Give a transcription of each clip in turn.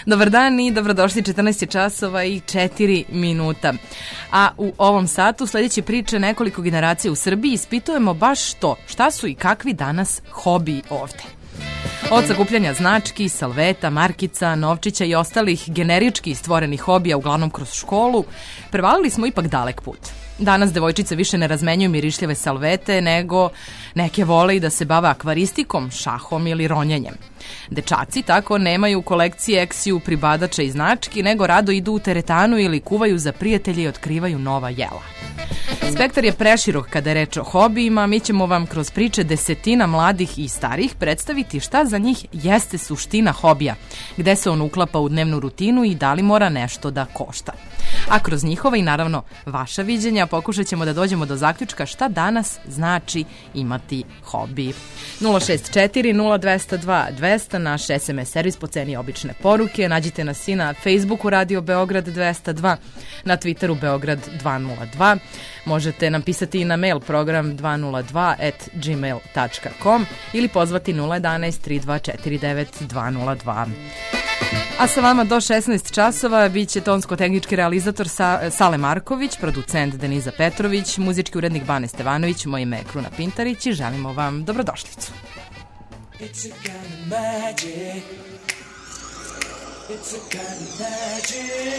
Dobar dan i dobrodošli, 14 časova i 4 minuta. A u ovom satu sledeće priče nekoliko generacija u Srbiji ispitujemo baš to, šta su i kakvi danas hobiji ovde. Od sakupljanja znački, salveta, markica, novčića i ostalih generički stvorenih hobija, uglavnom kroz školu, prevalili smo ipak dalek put. Danas devojčice više ne razmenjuju mirišljive salvete, nego neke vole i da se bave akvaristikom, šahom ili ronjenjem. Dečaci tako nemaju kolekcije eksiju, pribadača i znački, nego rado idu u teretanu ili kuvaju za prijatelje i otkrivaju nova jela. Spektar je preširok kada je reč o hobijima, mi ćemo vam kroz priče desetina mladih i starih predstaviti šta za njih jeste suština hobija, gde se on uklapa u dnevnu rutinu i da li mora nešto da košta. A kroz njihova i naravno vaša viđenja pokušat ćemo da dođemo do zaključka šta danas znači imati hobi. 064 0202 200, naš SMS servis po ceni obične poruke. Nađite nas i na Facebooku Radio Beograd 202, na Twitteru Beograd 202. Možete nam pisati i na mail program 202@gmail.com ili pozvati 011 3249 202. A sa vama do 16 časova bit će tonsko-tehnički realizator Sale Marković, producent Deniza Petrović, muzički urednik Bane Stevanović, moje ime je Kruna Pintarić i želimo vam dobrodošlicu. It's a kind of magic. It's a kind of magic.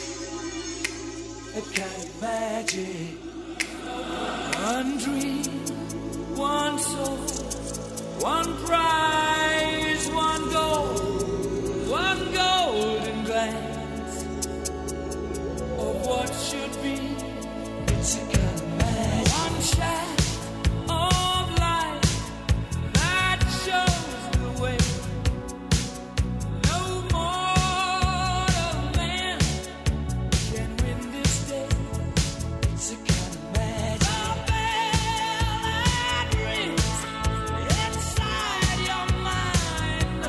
A kind of magic. One dream, one soul, one prize, one goal. One golden glance of what should be. It's a kind of magic. One shaft of light that shows the way. No mortal man can win this day. It's a kind of magic. The bell that rings inside your mind.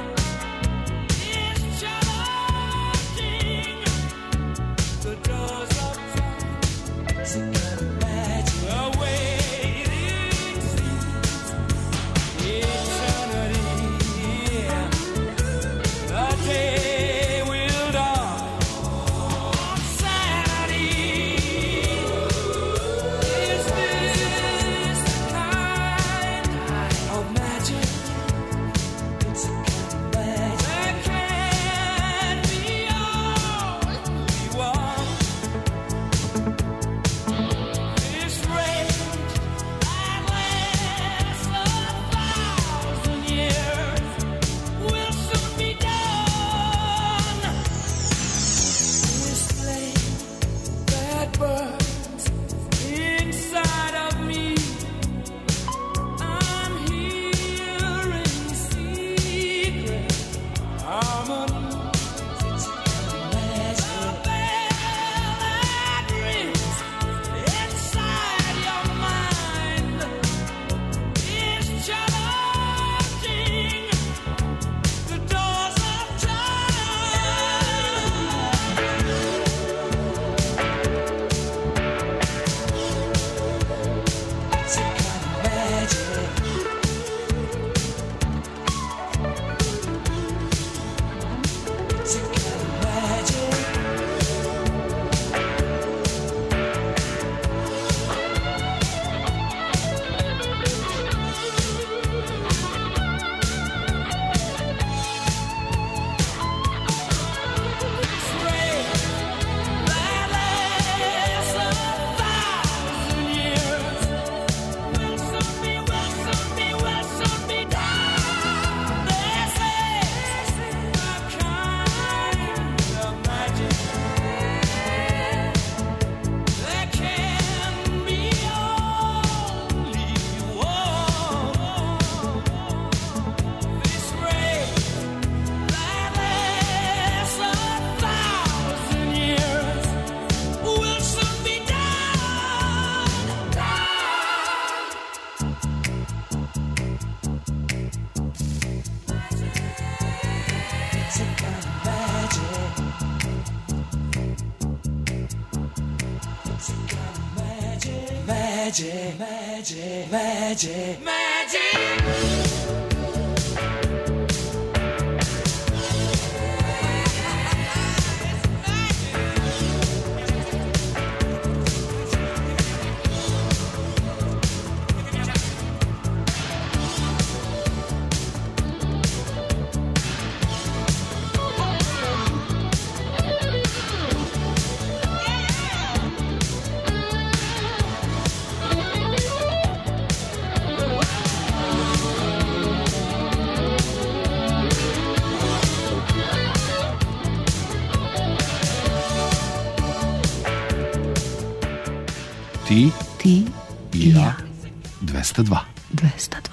The doors of time. It's a kind of magic. The way it seems. Eternity. The day will dawn on Saturday. Is this the kind of magic? It's a kind of magic. There can be only one. This rage that lasts 1,000 years will soon be done. This flame that burns inside of me, I'm hearing secret harmonies. It's a kind of magic. The bell that rings inside your mind is charging the doors of time. It's a kind of magic. It's a kind of magic. This rain that lasts 1,000 years will soon be done. This is the kind of magic. There can be only one. This rain that lasts 1,000 years will soon be done. It's a kind of magic. It's a kind of magic. Magic, magic, magic, magic. Ti i ja. 202. 202.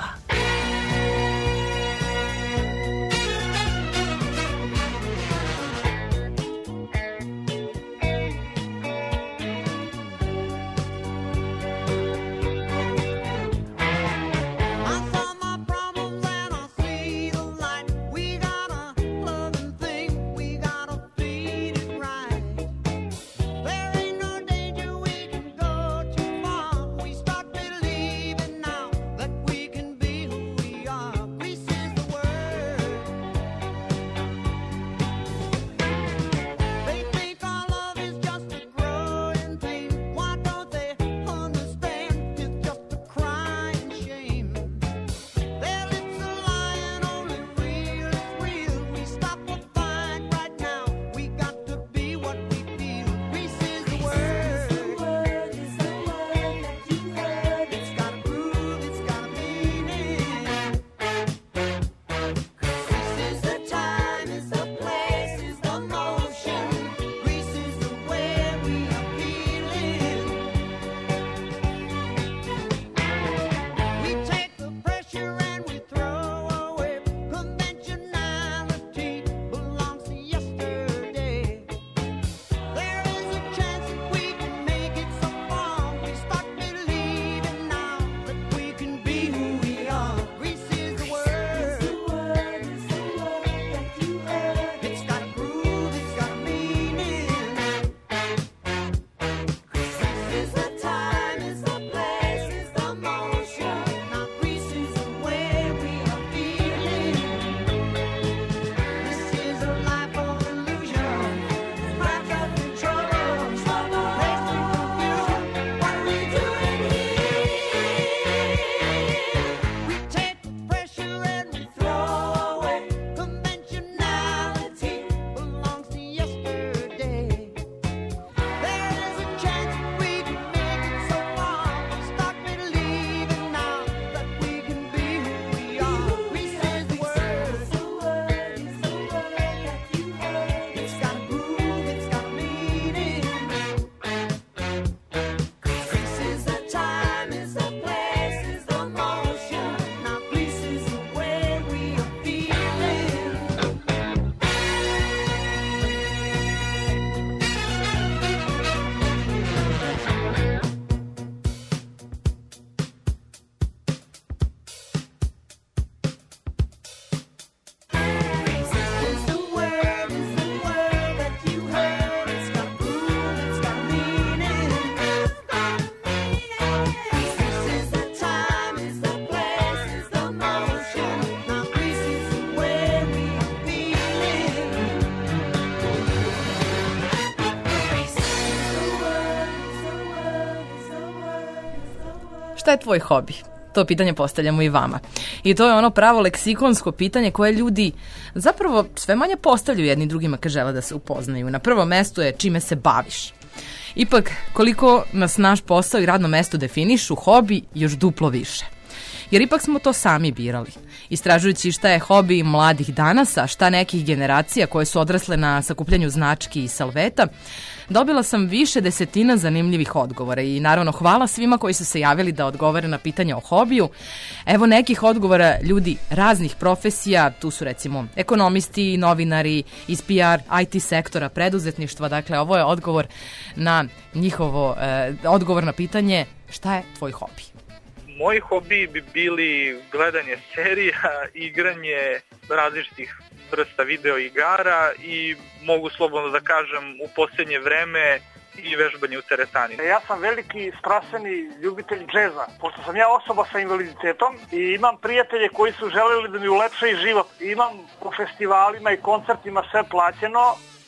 Šta je tvoj hobi? To pitanje postavljamo i vama. I to je ono pravo leksikonsko pitanje koje ljudi zapravo sve manje postavljaju jedni drugima kad žele da se upoznaju. Na prvo mesto je čime se baviš. Ipak, koliko nas naš posao i radno mesto definišu, hobi još duplo više. Jer ipak smo to sami birali. Istražujući šta je hobi mladih danas, a šta nekih generacija koje su odrasle na sakupljanju znački i salveta, dobila sam više desetina zanimljivih odgovora i naravno hvala svima koji su se javili da odgovore na pitanje o hobiju. Evo nekih odgovora ljudi raznih profesija, tu su recimo ekonomisti, novinari iz PR, IT sektora, preduzetništva, dakle ovo je odgovor na njihovo, odgovor na pitanje šta je tvoj hobi. Moji hobiji bi bili gledanje serija, igranje različitih vrsta video igara i mogu slobodno da kažem u posljednje vreme i vežbanje u teretani. Ja sam veliki strastveni ljubitelj džeza, pošto sam ja osoba sa invaliditetom i imam prijatelje koji su želeli da mi ulepšaju život. Imam po festivalima i koncertima sve plaćeno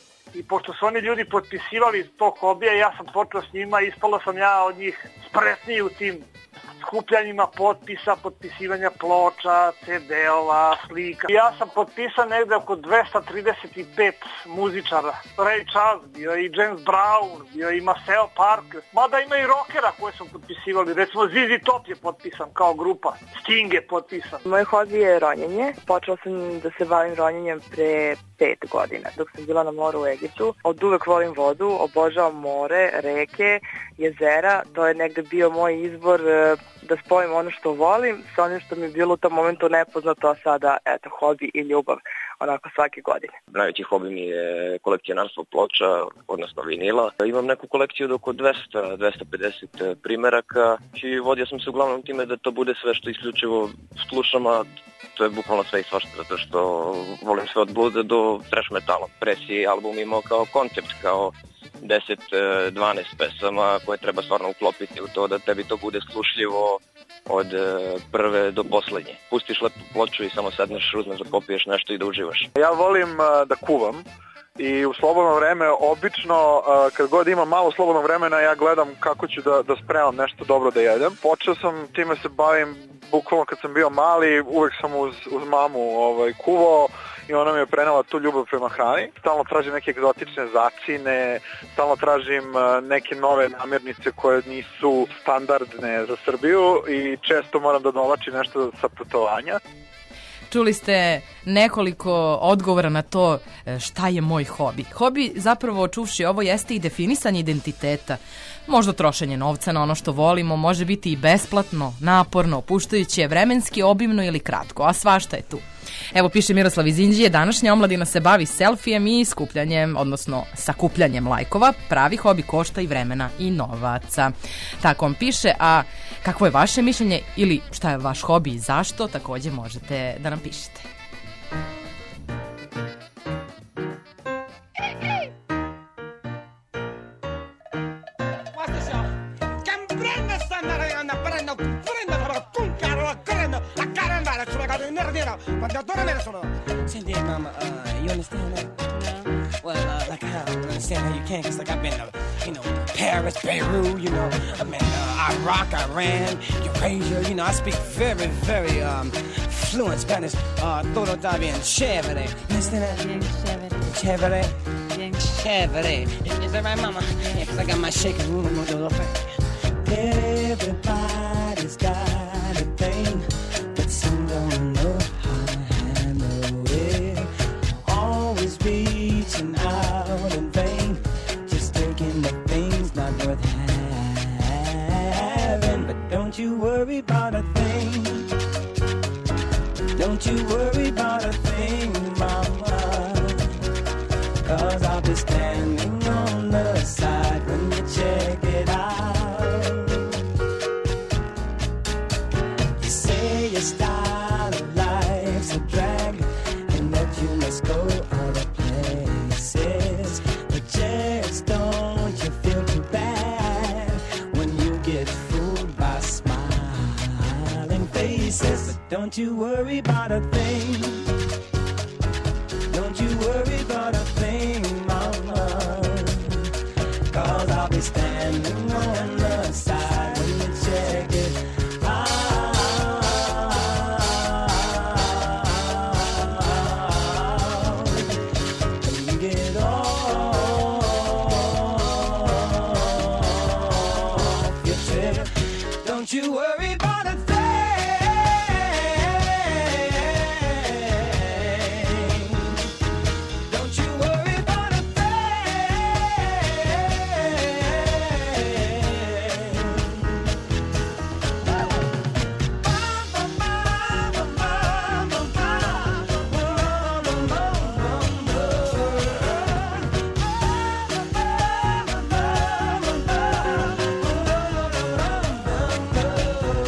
i pošto su oni ljudi potpisivali to hobija, ja sam počeo s njima i ispalo sam ja od njih spretniji u tim skupljanjima potpisa, potpisivanja ploča, CD-ova, slika. Ja sam potpisan negde oko 235 muzičara. Ray Charles, bio i James Brown, bio i Maceo Parker. Mada ima i rockera koje su potpisivali. Recimo ZZ Top je potpisan kao grupa. Sting je potpisan. Moj hobi je ronjenje. Počela sam da se bavim ronjenjem pre 5 godina, dok sam bila na moru u Egiptu. Od uvek volim vodu, obožavam more, reke, jezera. To je negde bio moj izbor da spojim ono što volim sa onim što mi je bilo u tom momentu nepoznato, a sada, eto, hobi i ljubav, onako svake godine. Najveći hobi mi je kolekcionarstvo ploča, odnosno vinila. Imam neku kolekciju od oko 200-250 primeraka i vodio sam se uglavnom time da to bude sve što isključivo slušam, a to je bukvalno sve i svašta, zato što volim sve od bluza do thrash metala. Presi album imao kao koncept, kao 10-12 pesama koje treba stvarno uklopiti u to da tebi to bude slušljivo od prve do poslednje. Pustiš lepu ploču i samo sedneš, uzmeš da popiješ nešto i da uživaš. Ja volim da kuvam i u slobodno vreme, obično kad god imam malo slobodnog vremena, ja gledam kako ću da spremam nešto dobro da jedem. Počeo sam time se bavim bukvalno kad sam bio mali, uvek sam uz mamu kuvao i ona mi je prenela tu ljubav prema hrani. Stalno tražim neke egzotične začine, stalno tražim neke nove namirnice koje nisu standardne za Srbiju i često moram da dovlačim nešto sa putovanja. Čuli ste nekoliko odgovora na to šta je moj hobi. Hobi, zapravo čuvši ovo, jeste i definisanje identiteta. Možda trošenje novca na ono što volimo, može biti i besplatno, naporno, opuštajuće, vremenski, obimno ili kratko, a svašta je tu. Evo, piše Miroslav iz Inđije, današnja omladina se bavi selfijem i skupljanjem, odnosno sakupljanjem lajkova. Pravi hobi košta i vremena i novaca. Tako vam piše, a kakvo je vaše mišljenje ili šta je vaš hobi i zašto, takođe možete da nam pišete. Senti, mama, you understand that? No. Well, like how I understand how you can, cause like I've been to, Paris, Beirut, Iraq, Iran, Eurasia, I speak very, very fluent Spanish. Todo está bien chévere. You understand that? Bien chévere. Chévere. Bien chévere. Is that right, mama? Yeah, cause I got my shaking room on the thing. Everybody's got a thing, but some don't know how to handle it. Always reaching out in vain, just taking the things not worth having. But don't you worry about a thing. Don't you worry about a thing, mama, cause I'll be standing on the side when you check it out. Your style of life's a drag, and that you must go other places. But just don't you feel too bad when you get fooled by smiling faces. But don't you worry about a thing. Don't you worry about a thing, mama, cause I'll be standing on the side when you check it out. Don't you worry about a thing. Don't you worry about a thing.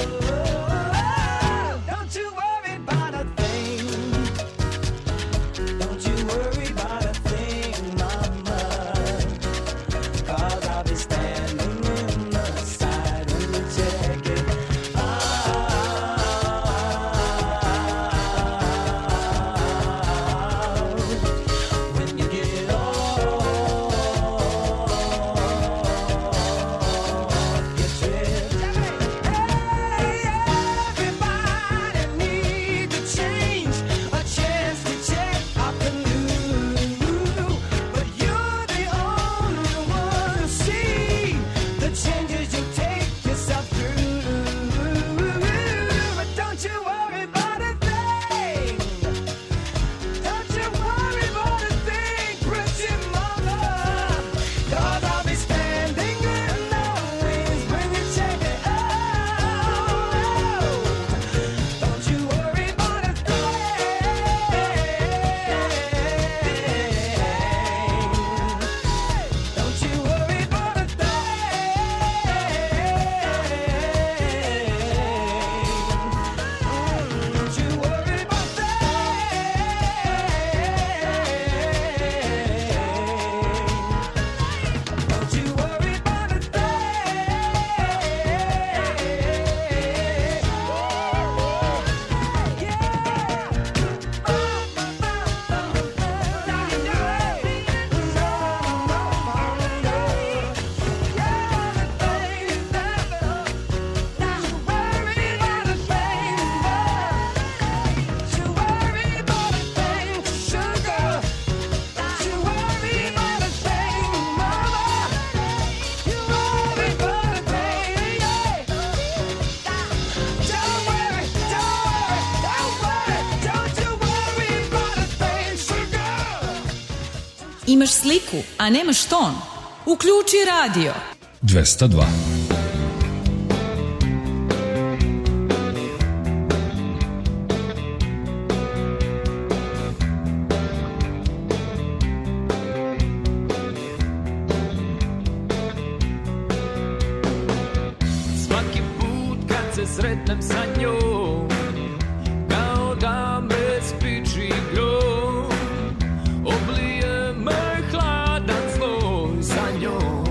Imaš sliku, a nemaš ton? Uključi radio. 202. Svaki put kad se sretnem sa njom, kao da me spiči grom, oblije me hladan sloj za njom.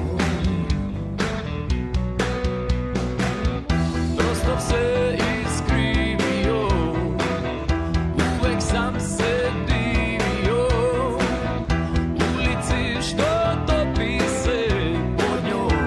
Prosto se iskrivio, uvek sam se divio, ulici što topi se pod njom.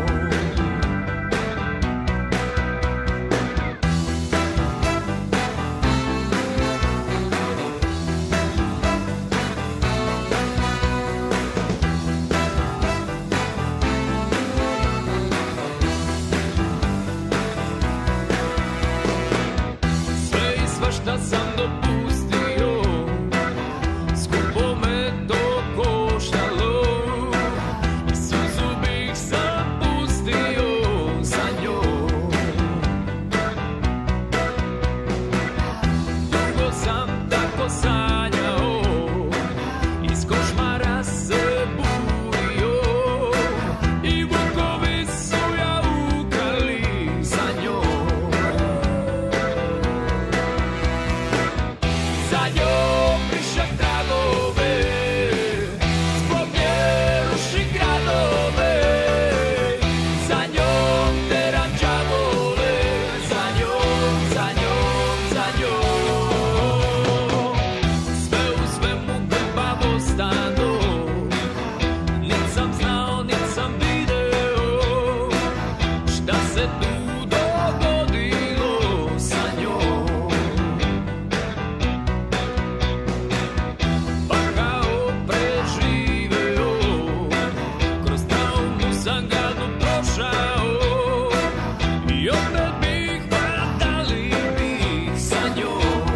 Sve i svašta sam dopustio, skupo me to koštalo, i suzu bih sam pustio za njom. Dugo sam tako sanjao, iz košmara se burio, i vukovi su jaukali za njom. Za njom pišem tragove, zbog nje rušim gradove, za njom teram đavole, za njom, za njom, za njom. Sve u svemu grbavo stado, nit sam znao, nit sam video, šta se tu dogodilo sa njom. Pa kao preživeo, kroz traumu sam gadno prošao, i opet bih vadali bih sa njom.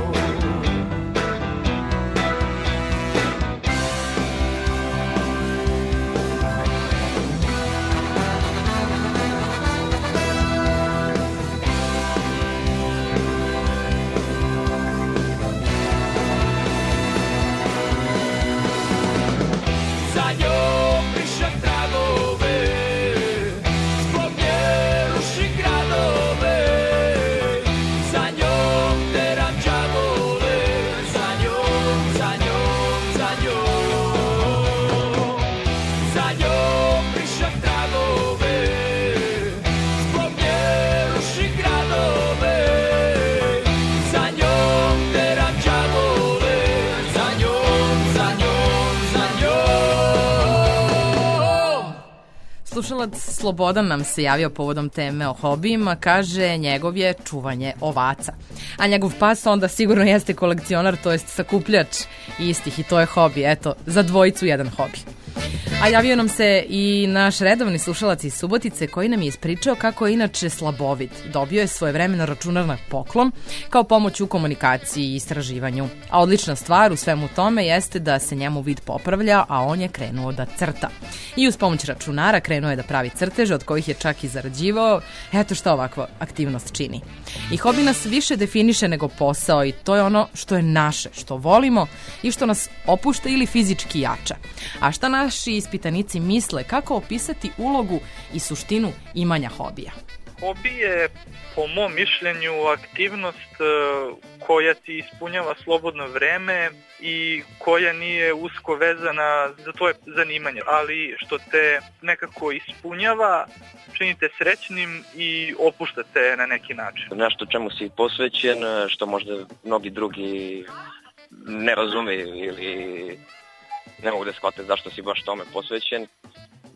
Za njom pišem tragove, zbog nje rušim gradove, za njom teram đavole, za njom, za njom, za njom. Za njom pišem tragove, zbog nje rušim gradove, za njom teram đavole, za njom, za njom, za njom. Slušalac Slobodan nam se javio povodom teme o hobijima, kaže njegov je čuvanje ovaca. A njegov pas onda sigurno jeste kolekcionar, to jest sakupljač istih i to je hobi, eto, za dvojicu jedan hobi. A javio nam se i naš redovni slušalac iz Subotice koji nam je ispričao kako je inače slabovid. Dobio je svojevremeno računar na poklon kao pomoć u komunikaciji i istraživanju. A odlična stvar u svemu tome jeste da se njemu vid popravlja, a on je krenuo da crta. I uz pomoć računara krenuo je da pravi crteže od kojih je čak i zarađivao. Eto šta ovakva aktivnost čini. I hobi nas više definiše nego posao i to je ono što je naše, što volimo i što nas opušta ili fizički jača. A šta naši ispitanici misle, kako opisati ulogu i suštinu imanja hobija? Hobi je, po mom mišljenju, aktivnost koja ti ispunjava slobodno vreme i koja nije usko vezana za tvoje zanimanje, ali što te nekako ispunjava, čini te srećnim i opušta te na neki način. Nešto čemu si posvećen, što možda mnogi drugi ne razumeju ili ne mogu da shvate zašto si baš tome posvećen.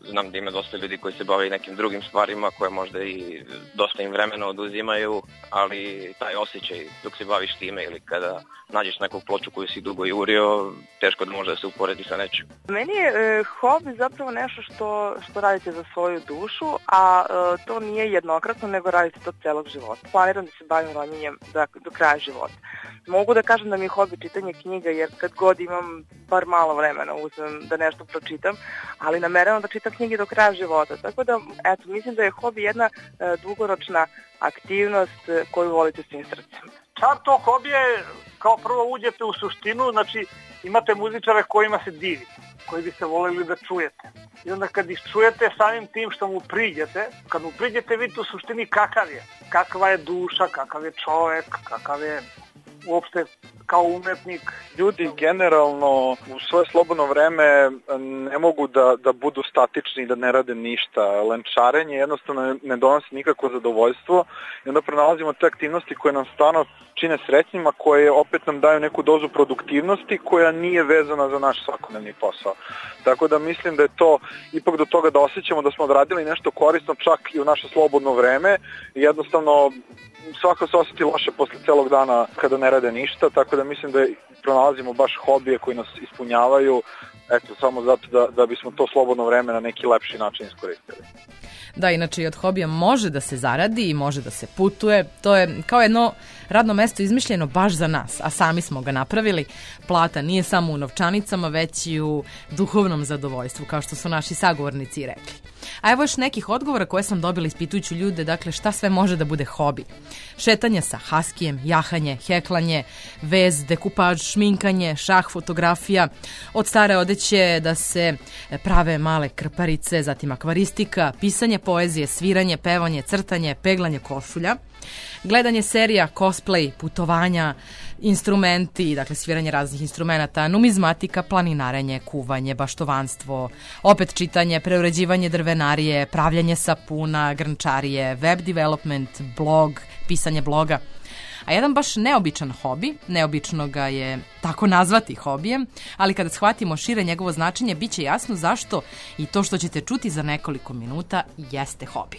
znam da ima dosta ljudi koji se bave i nekim drugim stvarima koje možda i dosta im vremena oduzimaju, ali taj osjećaj dok se baviš time ili kada nađeš neku ploču koju si dugo jurio, teško da može da se uporedi sa nečim. Meni je hobi zapravo nešto što radite za svoju dušu, a to nije jednokratno, nego radite to celog života. Planiram da se bavim ronjenjem do kraja života. Mogu da kažem da mi je hobi čitanje knjiga, jer kad god imam bar malo vremena uzmem da nešto pročitam, ali nameravam da čitam knjige do kraja života. Tako da, eto, mislim da je hobi jedna dugoročna aktivnost koju volite svim srcem. Čar to hobi je, kao prvo uđete u suštinu, znači imate muzičare kojima se divite, koji biste voljeli da čujete. I onda kad ih čujete samim tim što mu priđete, kad mu priđete vidite u suštini kakav je, kakva je duša, kakav je čovek, kakav je uopšte kao umetnik. Ljudi generalno u svoje slobodno vreme ne mogu da budu statični, da ne rade ništa. Lenčarenje jednostavno ne donosi nikakvo zadovoljstvo i onda pronalazimo te aktivnosti koje nam stvarno čine srećnima, koje opet nam daju neku dozu produktivnosti koja nije vezana za naš svakodnevni posao. Tako da mislim da je to ipak do toga da osjećamo da smo odradili nešto korisno čak i u naše slobodno vreme i jednostavno svako se osjeti loše posle celog dana kada ne rade ništa, tako da mislim da pronalazimo baš hobije koji nas ispunjavaju, eto, samo zato da bismo to slobodno vreme na neki lepši način iskoristili. Da, inače i od hobija može da se zaradi i može da se putuje. To je kao jedno radno mesto izmišljeno baš za nas, a sami smo ga napravili. Plata nije samo u novčanicama, već i u duhovnom zadovoljstvu, kao što su naši sagovornici rekli. A evo još nekih odgovora koje sam dobila ispitujući ljude, dakle šta sve može da bude hobi. Šetanje sa haskijem, jahanje, heklanje, vez, dekupaž, šminkanje, šah, fotografija, od stare odeće da se prave male krparice, zatim akvaristika, pisanje poezije, sviranje, pevanje, crtanje, peglanje košulja, gledanje serija, cosplay, putovanja, instrumenti, dakle sviranje raznih instrumenta, numizmatika, planinarenje, kuvanje, baštovanstvo, opet čitanje, preuređivanje drvenarije, pravljanje sapuna, grnčarije, web development, blog, pisanje bloga. A jedan baš neobičan hobi, neobično ga je tako nazvati hobijem, ali kada shvatimo šire njegovo značenje, bit će jasno zašto i to što ćete čuti za nekoliko minuta jeste hobi.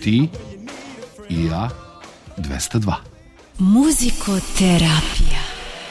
Ti i ja 202. Muzikoterapija.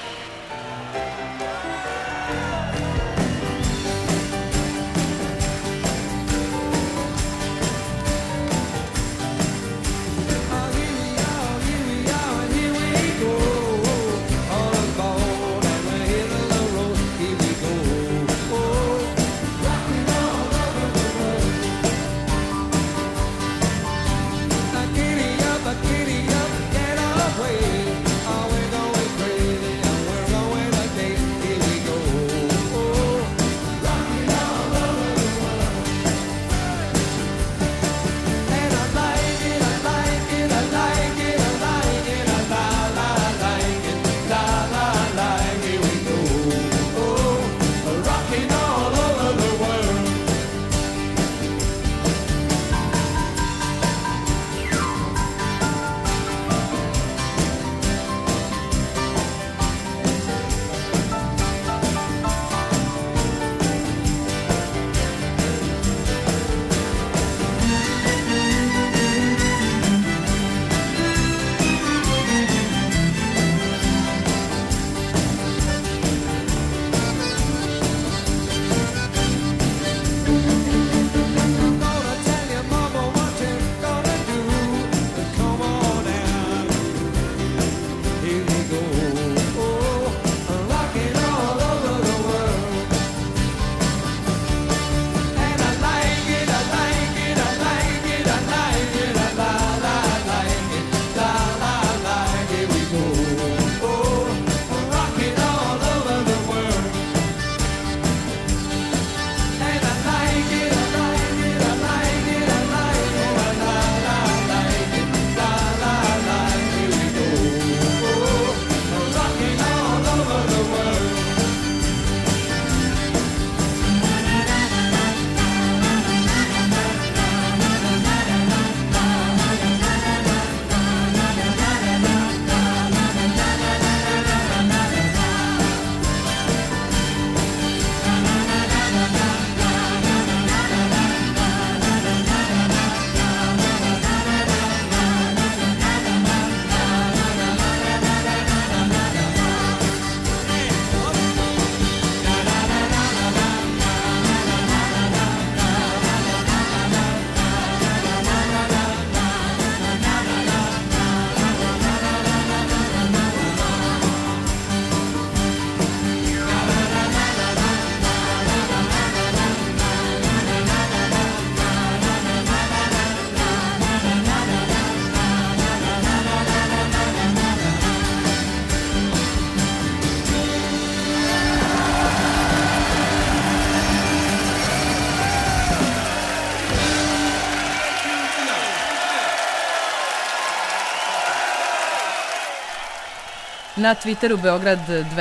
Na Twitteru Beograd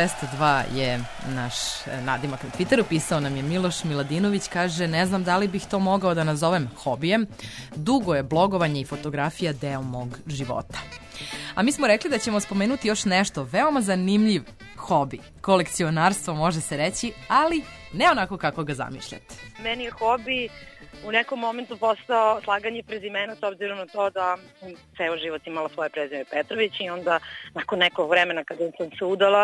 202 je naš nadimak na Twitteru, pisao nam je Miloš Miladinović, kaže ne znam da li bih to mogao da nazovem hobijem, dugo je blogovanje i fotografija deo mog života. A mi smo rekli da ćemo spomenuti još nešto, veoma zanimljiv hobi, kolekcionarstvo može se reći, ali ne onako kako ga zamišljate. Meni je hobi u nekom momentu postao slaganje prezimena s obzirom na to da sam ceo život imala svoje prezime Petrović i onda nakon nekog vremena kada sam se udala,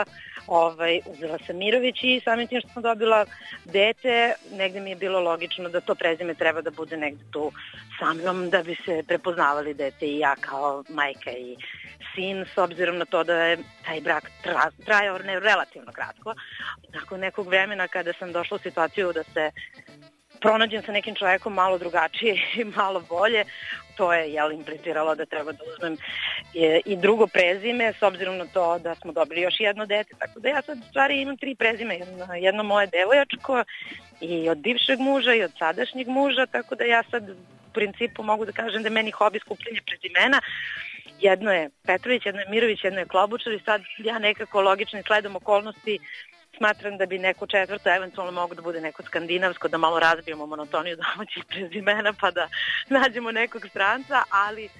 uzela sam Mirović i samim tim što sam dobila dete, negde mi je bilo logično da to prezime treba da bude negde tu sa mnom da bi se prepoznavali dete i ja kao majka i sin, s obzirom na to da je taj brak trajao relativno kratko. Nakon nekog vremena kada sam došla u situaciju da se pronađem sa nekim čovjekom malo drugačije i malo bolje, to je impliciralo da treba da uzmem i drugo prezime, s obzirom na to da smo dobili još jedno dete, tako da ja sad u stvari imam 3 prezime, jedno moje devojačko i od bivšeg muža i od sadašnjeg muža, tako da ja sad u principu mogu da kažem da je meni hobi skupljenje prezimena. Jedno je Petrović, jedno je Mirović, jedno je Klobučar i sad ja nekako logičnim sledom okolnosti smatram da bi neko četvrto eventualno mogo da bude neko skandinavsko, da malo razbijemo monotoniju domaćih prezimena pa da nađemo nekog stranca, ali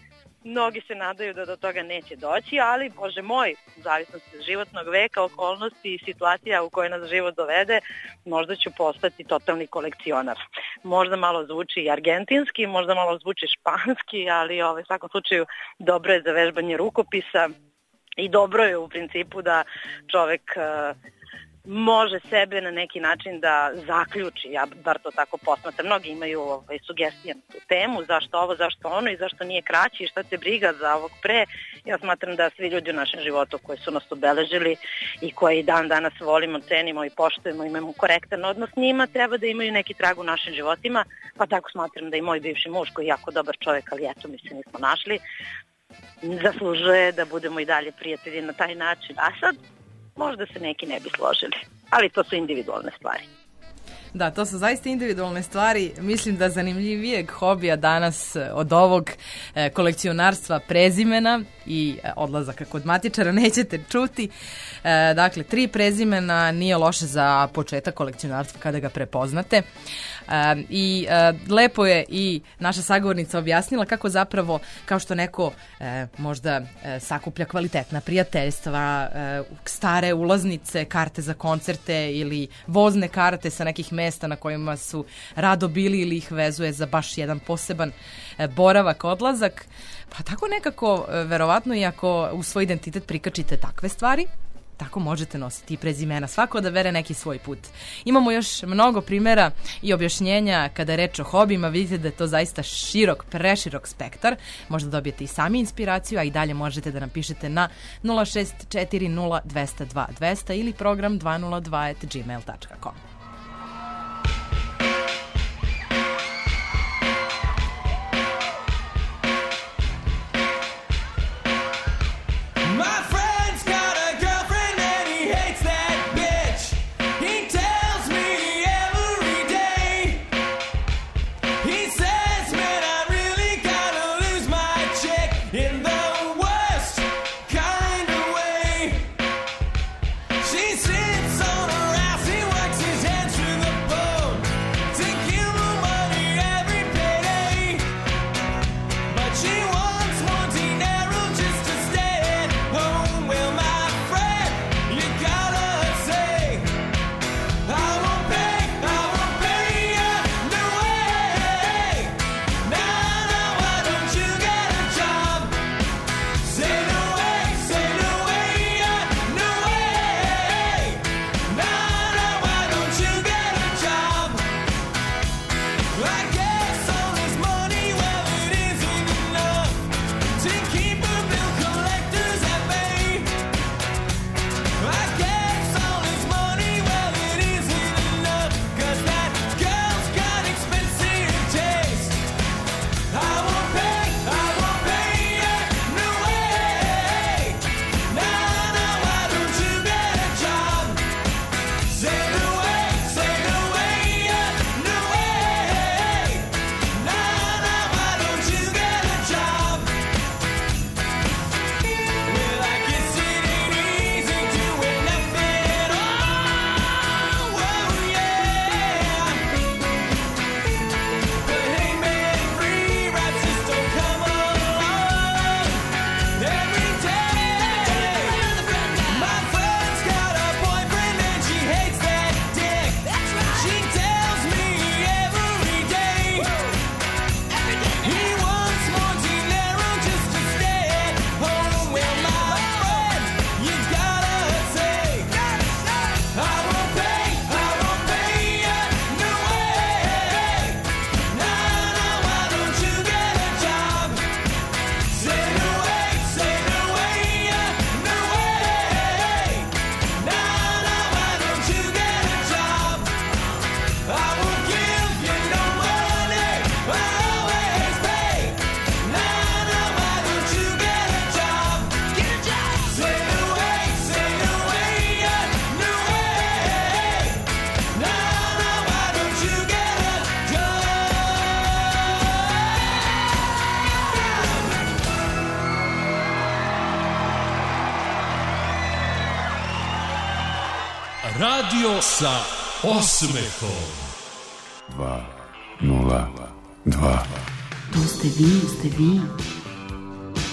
Mnogi se nadaju da do toga neće doći, ali, Bože moj, u zavisnosti od životnog veka, okolnosti i situacija u kojoj nas život dovede, možda ću postati totalni kolekcionar. Možda malo zvuči i argentinski, možda malo zvuči španski, ali u svakom slučaju dobro je za vežbanje rukopisa i dobro je u principu da čovek može sebe na neki način da zaključi, ja bar to tako posmatram. Mnogi imaju sugestije na tu temu, zašto ovo, zašto ono i zašto nije kraći i šta te briga za ovog pre. Ja smatram da svi ljudi u našem životu koji su nas obeležili i koji dan danas volimo, cenimo i poštujemo, imamo korektan odnos s njima, treba da imaju neki trag u našim životima, pa tako smatram da i moj bivši muž koji je jako dobar čovjek, ali eto mi se nismo našli, zaslužuje da budemo i dalje prijatelji na taj način. A sad možda se neki ne bi složili, ali to su individualne stvari. Da, to su zaista individualne stvari. Mislim da zanimljivijeg hobija danas od ovog kolekcionarstva prezimena i odlazaka kod matičara nećete čuti. Dakle, 3 prezimena nije loše za početak kolekcionarstva kada ga prepoznate. I lepo je i naša sagovornica objasnila kako zapravo, kao što neko možda sakuplja kvalitetna prijateljstva, stare ulaznice, karte za koncerte ili vozne karte sa nekih mesta na kojima su rado bili ili ih vezuje za baš jedan poseban boravak, odlazak. Pa tako nekako, verovatno i ako u svoj identitet prikačite takve stvari, tako možete nositi i prezimena, svako da vere neki svoj put. Imamo još mnogo primjera i objašnjenja kada je reč o hobijima, vidite da je to zaista preširok spektar, možda dobijete i sami inspiraciju, a i dalje možete da nam pišete na 0640200 ili program 202@gmail.com. Radio sa osmehom. 202. To ste vi.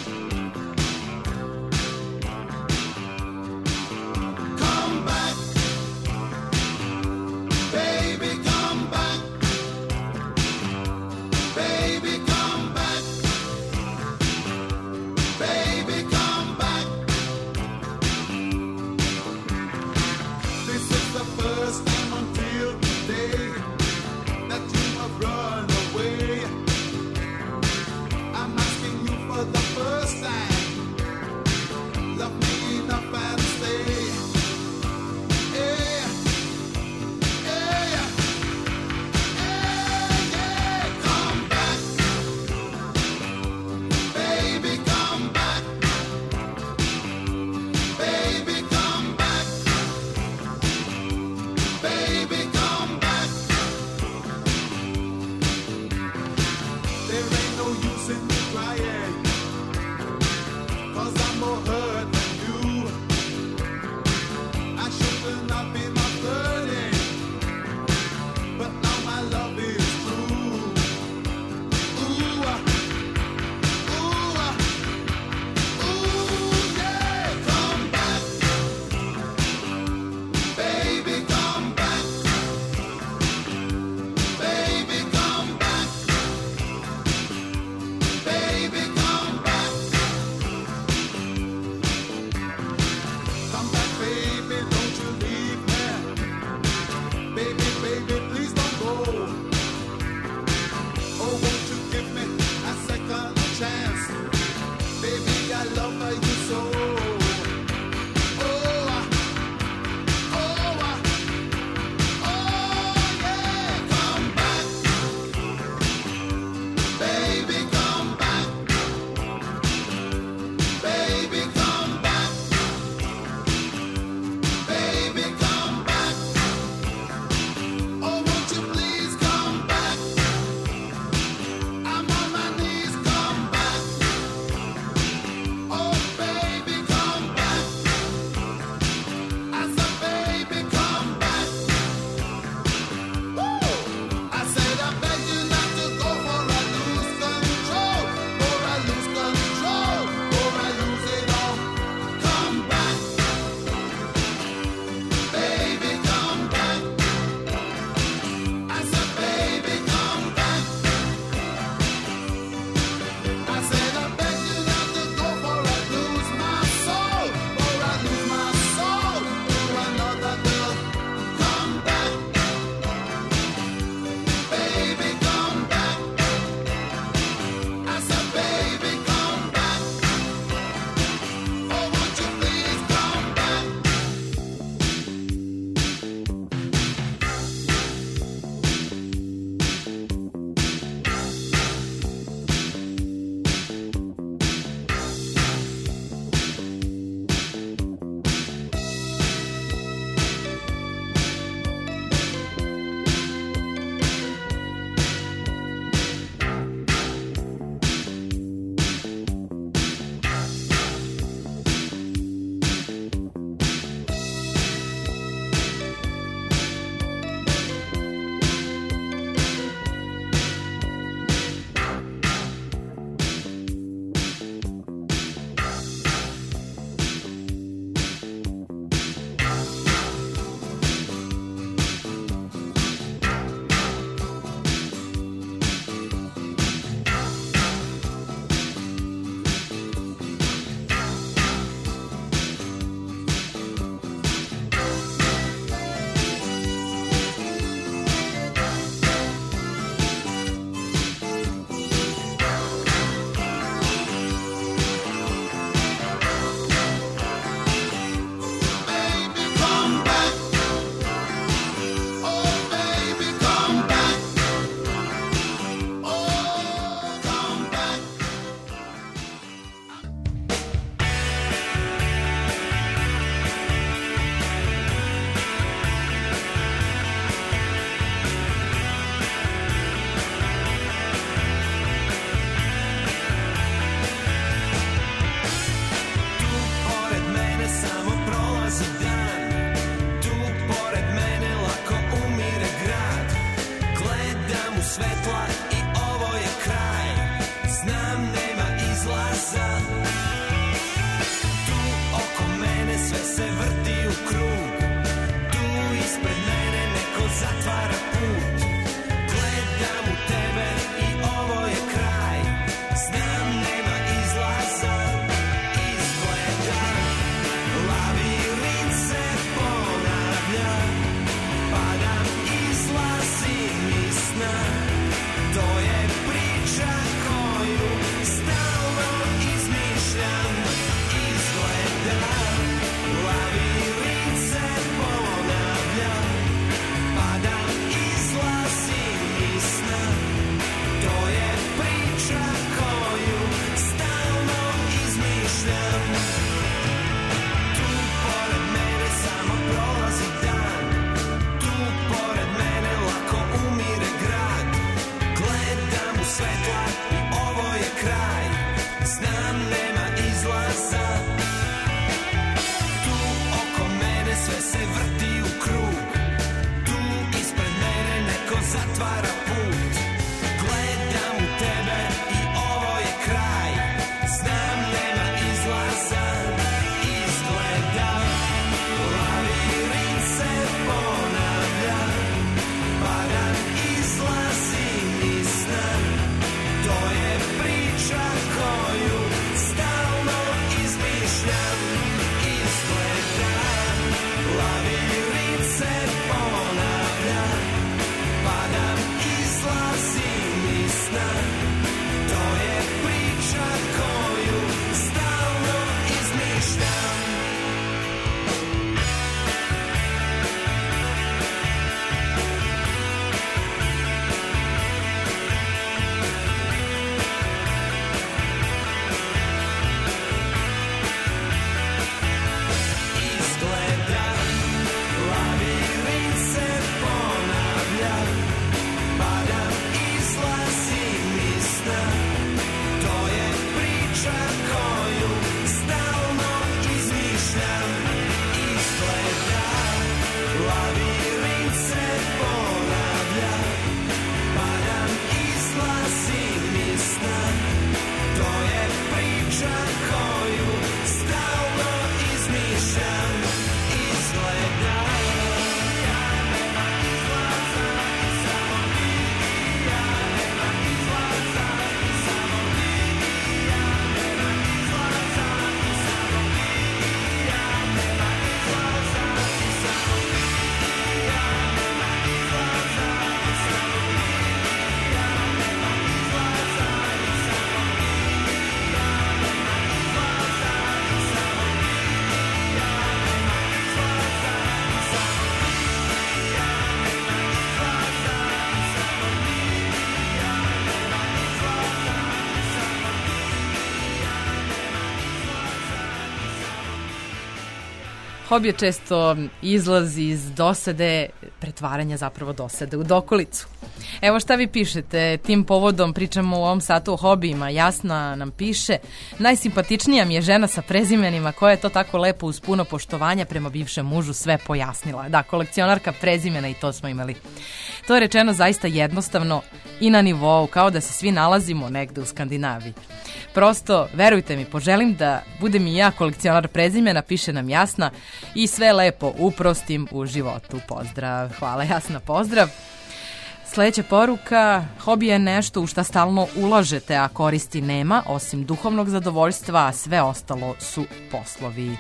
Hobi je često izlaz iz dosade, pretvaranja zapravo dosade u dokolicu. Evo šta vi pišete, tim povodom pričamo u ovom satu o hobijima. Jasna nam piše, najsimpatičnija mi je žena sa prezimenima koja je to tako lepo uz puno poštovanja prema bivšem mužu sve pojasnila. Da, kolekcionarka prezimena i to smo imali. To je rečeno zaista jednostavno i na nivou, kao da se svi nalazimo negde u Skandinaviji. Prosto, verujte mi, poželim da budem i ja kolekcionar prezimena, piše nam Jasna, i sve lepo uprostim u životu. Pozdrav. Hvala Jasna, pozdrav. Sljedeća poruka, hobi je nešto u šta stalno ulažete, a koristi nema, osim duhovnog zadovoljstva, a sve ostalo su poslovi.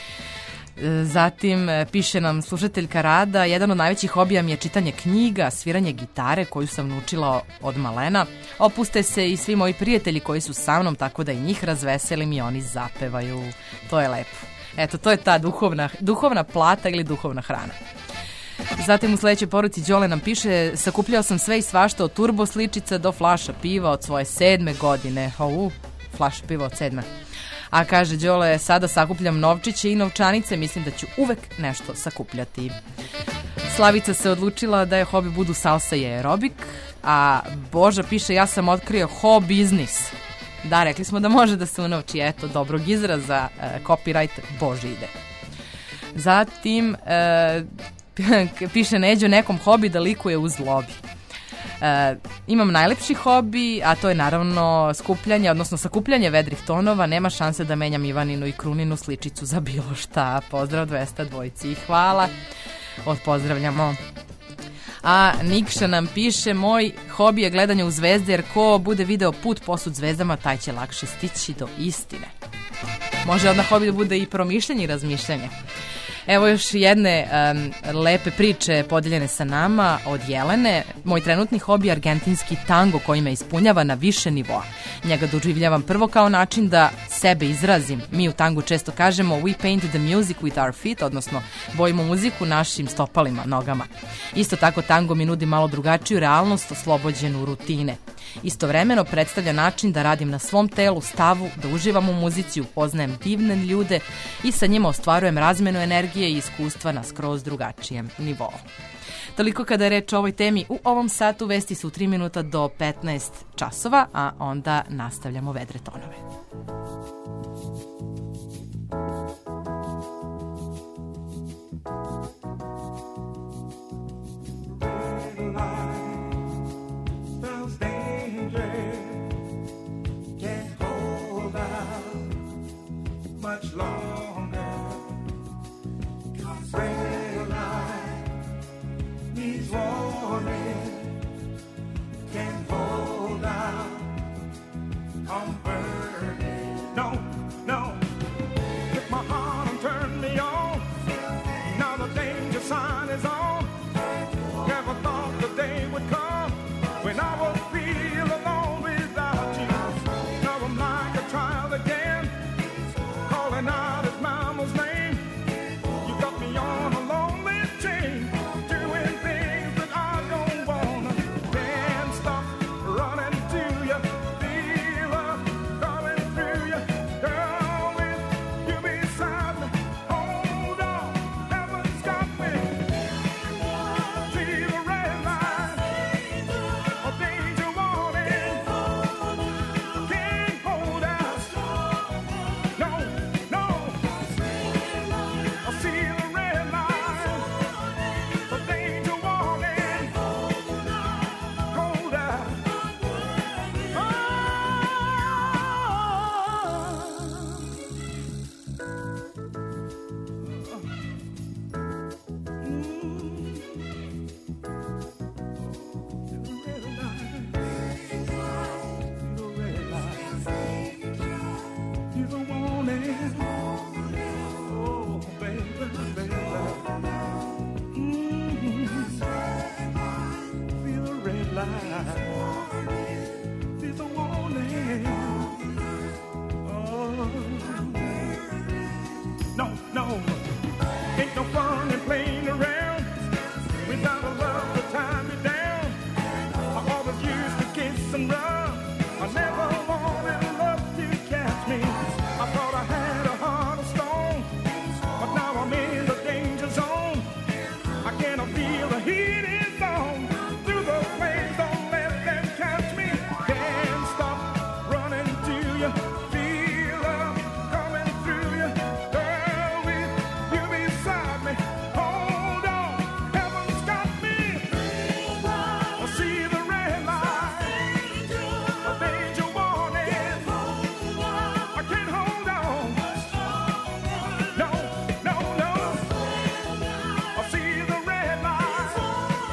Zatim piše nam slušateljka Rada, jedan od najvećih hobija mi je čitanje knjiga, sviranje gitare koju sam naučila od malena. Opuste se i svi moji prijatelji koji su sa mnom, tako da i njih razveselim i oni zapevaju. To je lepo. Eto, to je ta duhovna plata ili duhovna hrana. Zatim u sljedećoj poruci Đole nam piše, sakupljao sam sve i svašta od turbo sličica do flaša piva od svoje 7. godine. Flaša piva od 7. A kaže Đole, sada sakupljam novčiće i novčanice, mislim da ću uvek nešto sakupljati. Slavica se odlučila da je hobi budu salsa i aerobik, a Boža piše, ja sam otkrio biznis. Da, rekli smo da može da se unovči, eto, dobrog izraza, copyright Boži ide. Zatim piše Neđo, nekom hobi da likuje uz lobi. Imam najlepši hobi, a to je naravno skupljanje, odnosno sakupljanje vedrih tonova. Nema šanse da menjam Ivaninu i Kruninu sličicu za bilo šta. Pozdrav 200 dvojci i hvala. Odpozdravljamo. A Nikša nam piše, moj hobi je gledanje u zvezde, jer ko bude video put posud zvezdama, taj će lakše stići do istine. Može odmah hobi da bude i promišljanje i razmišljanje. Evo još jedne lepe priče podijeljene sa nama od Jelene. Moj trenutni hobi je argentinski tango koji me ispunjava na više nivoa. Njega doživljavam prvo kao način da sebe izrazim. Mi u tangu često kažemo we paint the music with our feet, odnosno bojimo muziku našim stopalima, nogama. Isto tako tango mi nudi malo drugačiju realnost, oslobođenu rutine. Istovremeno predstavlja način da radim na svom telu, stavu, da uživam u muzici, upoznajem divne ljude i sa njima ostvarujem razmenu energije i iskustva na skroz drugačijem nivou. Toliko kada je reč o ovoj temi u ovom satu, vesti su 3 minuta do 15 časova, a onda nastavljamo vedre tonove. Much longer, 'cause red light needs warning, can't hold out, I'm burning. No, no, hit my heart and turn me on. Now the danger sign is on. Never thought the day would come when I would feel alone without you. Now I'm like a child again, calling out his mama's name. You got me on a lonely chain, doing things that I don't wanna. Can't stop running to you, feel her coming through you. Girl, with you beside me, hold on, heaven's got me. See the red light, a danger warning. Can't hold out, no. I see the red light, the danger warning, hold out. You don't want it. Oh, baby, baby. Feel the red light. Feel the warning. Oh. No, no. Ain't no fun in playing around without a love to tie me down. I always used to kiss and rub. I never wanted love to catch me. I thought I had a heart of stone, but now I'm in the can feel the heat is on. Through the flames, don't let them catch me. Can't stop running to you. Feel love coming through you. Girl, with you beside me. Hold on, heaven's got me. I see the red light, a danger warning. I can't hold on. No, no, no. I see the red light,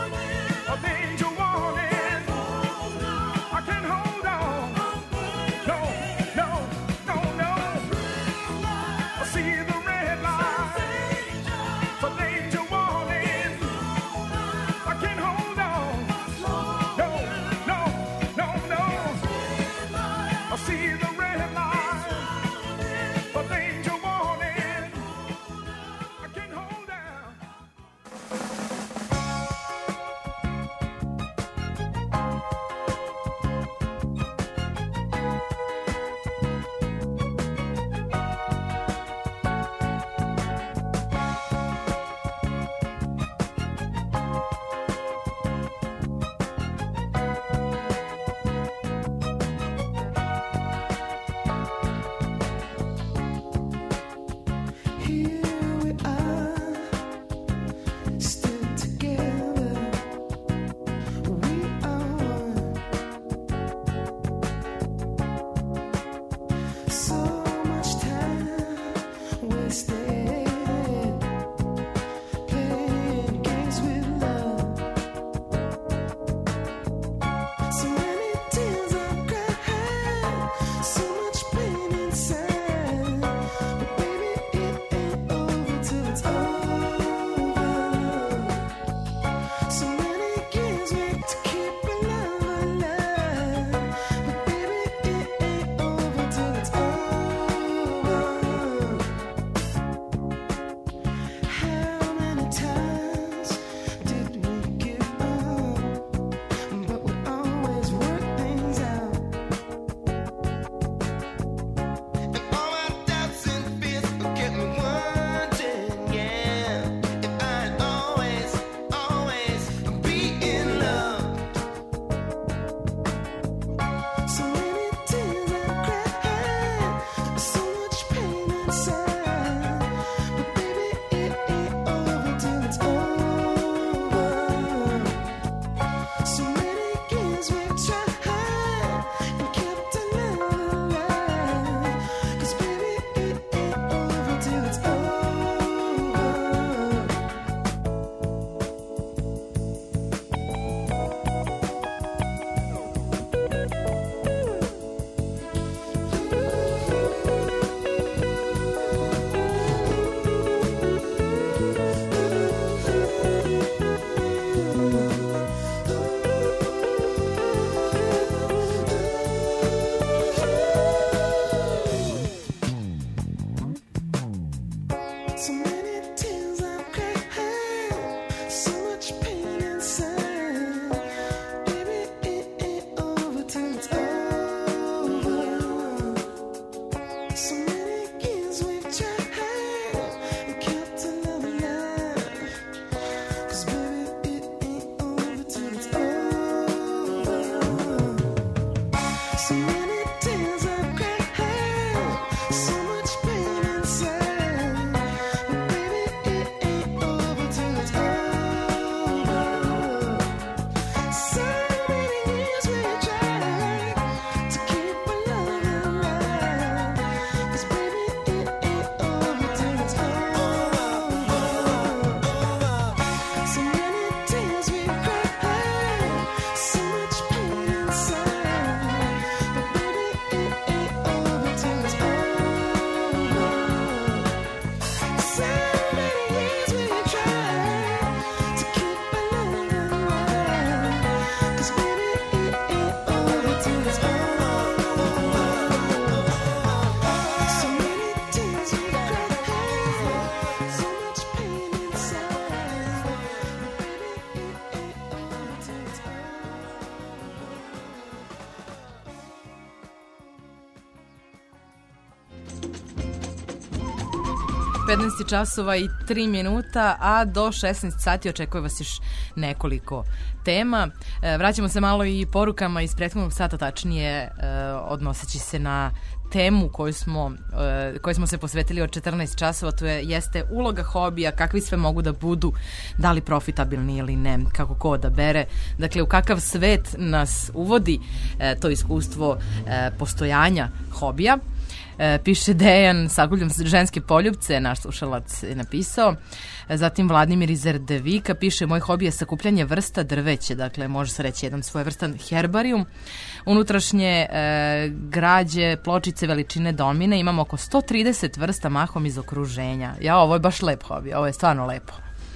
15 časova i 3 minuta, a do 16 sati očekuje vas još nekoliko tema. Vraćamo se malo i porukama iz prethodnog sata, tačnije odnoseći se na temu koju smo se posvetili od 14 časova, to jeste uloga hobija, kakvi sve mogu da budu, da li profitabilni ili ne, kako ko odabere. Dakle, u kakav svet nas uvodi to iskustvo postojanja hobija. Piše Dejan Saguljem ženske poljubce, naš slušalac je napisao. Zatim Vladimir iz Erdevika piše: moj hobi je sakupljanje vrsta drveće, dakle može se reći jedan svojevrstan herbarijum. Unutrašnje građe, pločice veličine domine, imamo oko 130 vrsta mahom iz okruženja. Ovo je baš lep hobi, ovo je stvarno lepo.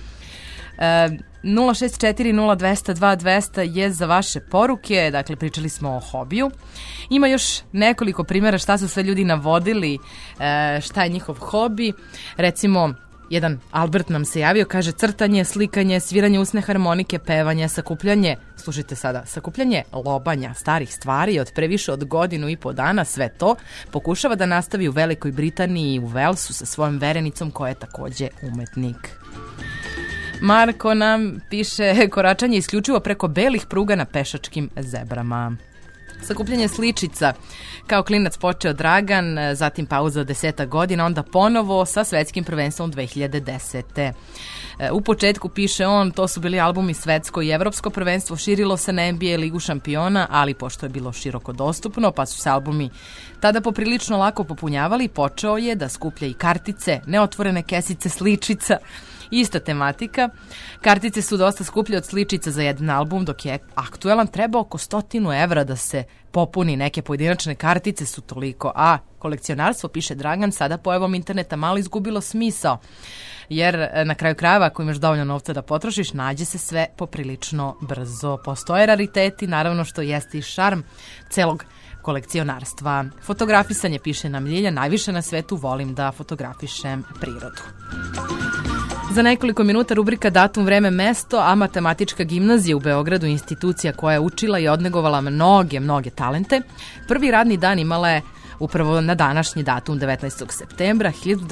064-0202-200 je za vaše poruke, dakle pričali smo o hobiju. Ima još nekoliko primjera šta su sve ljudi navodili, šta je njihov hobi. Recimo, jedan Albert nam se javio, kaže crtanje, slikanje, sviranje usne harmonike, pevanje, sakupljanje, slušajte sada, sakupljanje lobanja starih stvari od previše od godinu i po dana, sve to pokušava da nastavi u Velikoj Britaniji i u Velsu sa svojom verenicom koja je takođe umetnik. Marko nam piše koračanje isključivo preko belih pruga na pešačkim zebrama. Sakupljanje sličica. Kao klinac počeo Dragan, zatim pauza od 10 godina, onda ponovo sa svetskim prvenstvom 2010. U početku, piše on, to su bili albumi svetsko i evropsko prvenstvo, širilo se na NBA ligu šampiona, ali pošto je bilo široko dostupno, pa su se albumi tada poprilično lako popunjavali, počeo je da skuplja i kartice, neotvorene kesice sličica. Ista tematika. Kartice su dosta skuplje od sličica za jedan album, dok je aktuelan treba oko 100 evra da se popuni. Neke pojedinačne kartice su toliko, a kolekcionarstvo, piše Dragan, sada pojavom interneta malo izgubilo smisao. Jer na kraju krajeva, ako imaš dovoljno novca da potrošiš, nađe se sve poprilično brzo. Postoje rariteti, naravno, što jeste i šarm celog kolekcionarstva. Fotografisanje, piše nam Ljilja, najviše na svetu volim da fotografišem prirodu. Za nekoliko minuta rubrika Datum, vreme, mesto, a Matematička gimnazija u Beogradu, institucija koja je učila i odnegovala mnoge talente. Prvi radni dan imala je upravo na današnji datum 19. septembra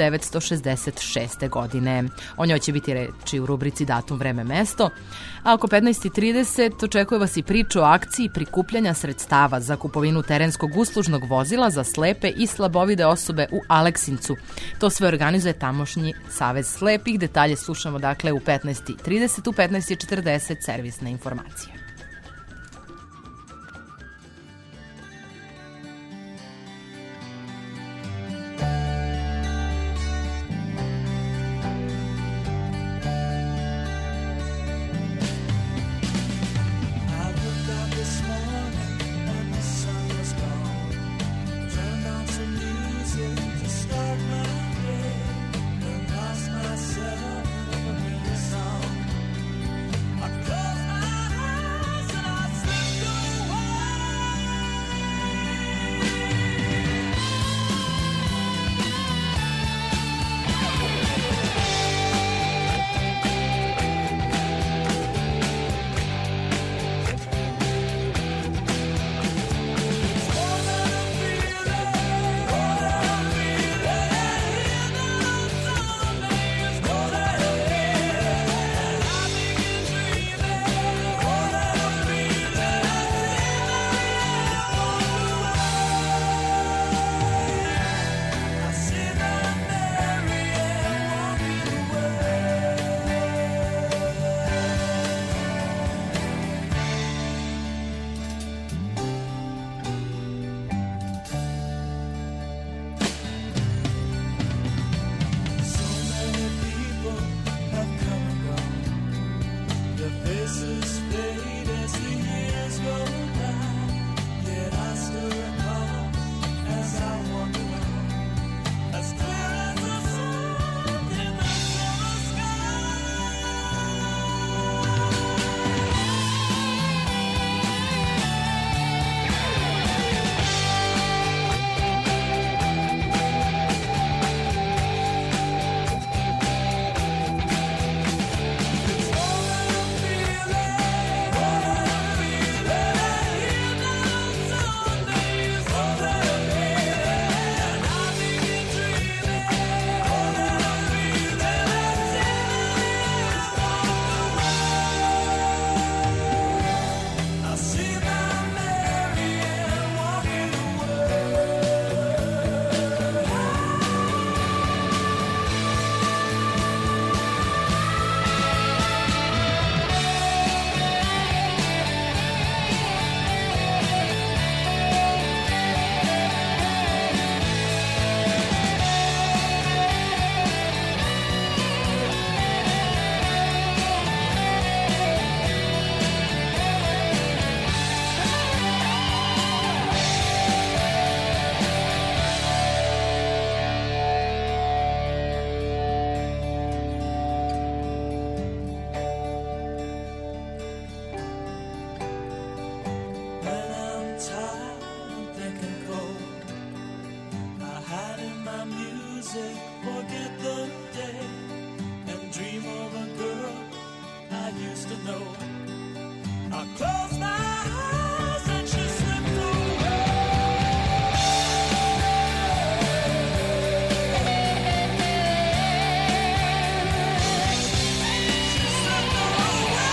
1966. godine. O njoj će biti reči u rubrici Datum, vreme, mesto. A oko 15:30 očekuje vas i priča o akciji prikupljanja sredstava za kupovinu terenskog uslužnog vozila za slepe i slabovide osobe u Aleksincu. To sve organizuje tamošnji Savez slepih. Detalje slušamo dakle u 15:30, u 15:40 servisne informacije. wants to know. I close my eyes and she slipped away. She slipped away.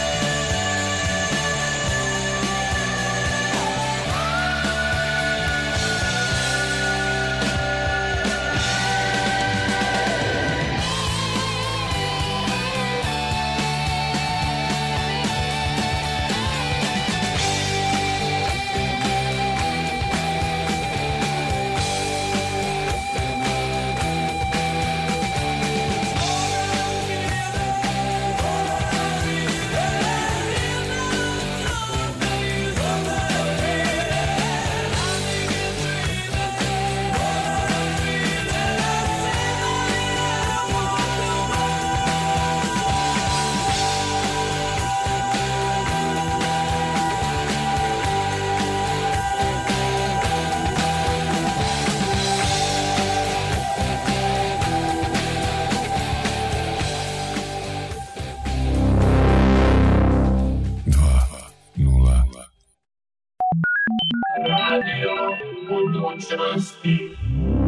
Radio budućnosti.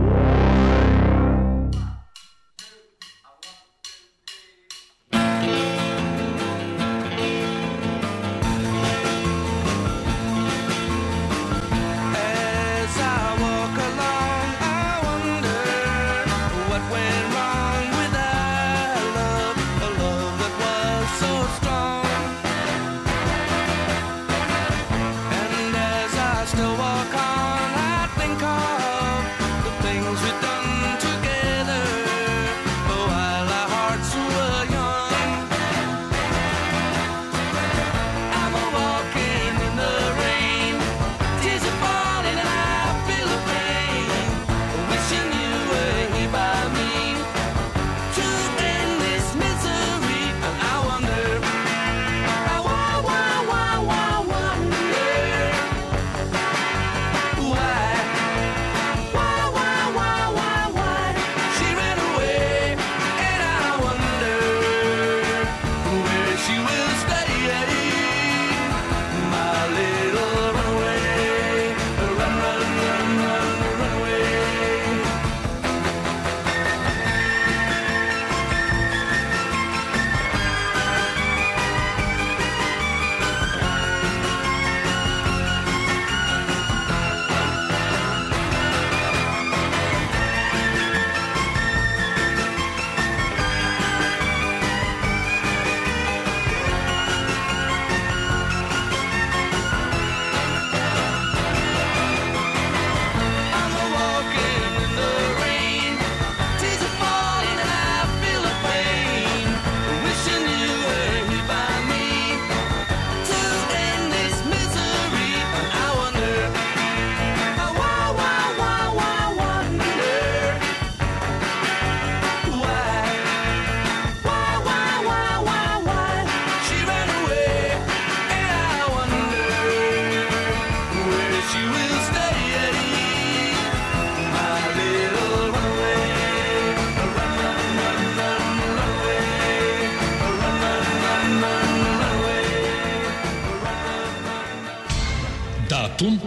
Datum.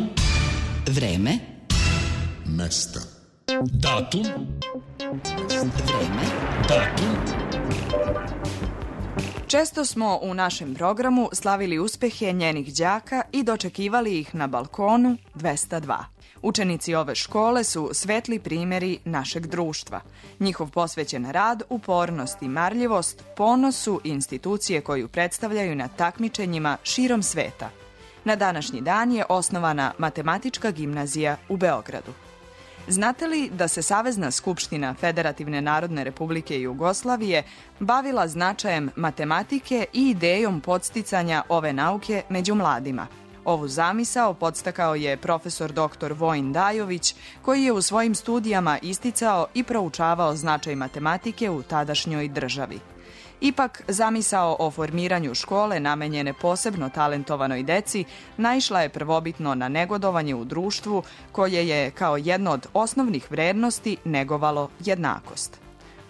Vreme. Mesta. Datum. Vreme. Datum. Često smo u našem programu slavili uspehe njenih đaka i dočekivali ih na balkonu 202. Učenici ove škole su svetli primjeri našeg društva. Njihov posvećen rad, upornost i marljivost ponos su institucije koju predstavljaju na takmičenjima širom sveta. Na današnji dan je osnovana Matematička gimnazija u Beogradu. Znate li da se Savezna skupština Federativne narodne republike Jugoslavije bavila značajem matematike i idejom podsticanja ove nauke među mladima? Ovu zamisao podstakao je profesor dr. Vojin Dajović, koji je u svojim studijama isticao i proučavao značaj matematike u tadašnjoj državi. Ipak, zamisao o formiranju škole namenjene posebno talentovanoj deci naišla je prvobitno na negodovanje u društvu koje je kao jedno od osnovnih vrednosti negovalo jednakost.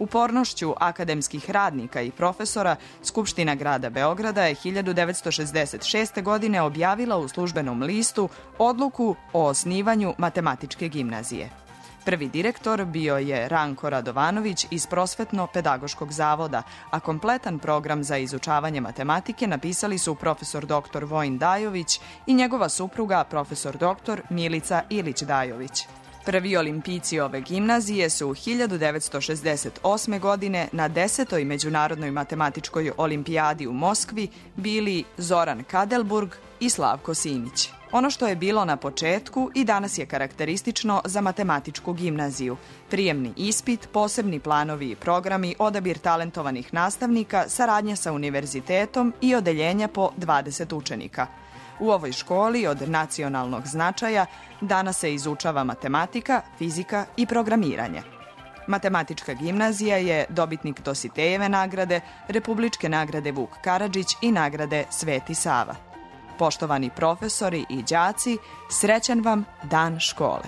Upornošću akademskih radnika i profesora, Skupština grada Beograda je 1966. godine objavila u službenom listu odluku o osnivanju matematičke gimnazije. Prvi direktor bio je Ranko Radovanović iz Prosvetno-pedagoškog zavoda, a kompletan program za izučavanje matematike napisali su profesor dr. Vojin Dajović i njegova supruga profesor dr. Milica Ilić-Dajović. Prvi olimpijci ove gimnazije su 1968. godine na 10. Međunarodnoj matematičkoj olimpijadi u Moskvi bili Zoran Kadelburg i Slavko Simić. Ono što je bilo na početku i danas je karakteristično za matematičku gimnaziju. Prijemni ispit, posebni planovi i programi, odabir talentovanih nastavnika, saradnja sa univerzitetom i odeljenja po 20 učenika. U ovoj školi od nacionalnog značaja danas se izučava matematika, fizika i programiranje. Matematička gimnazija je dobitnik Dositejeve nagrade, Republičke nagrade Vuk Karadžić i nagrade Sveti Sava. Poštovani profesori i đaci, srećan vam dan škole.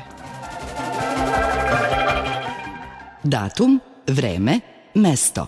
Datum, vreme, mesto.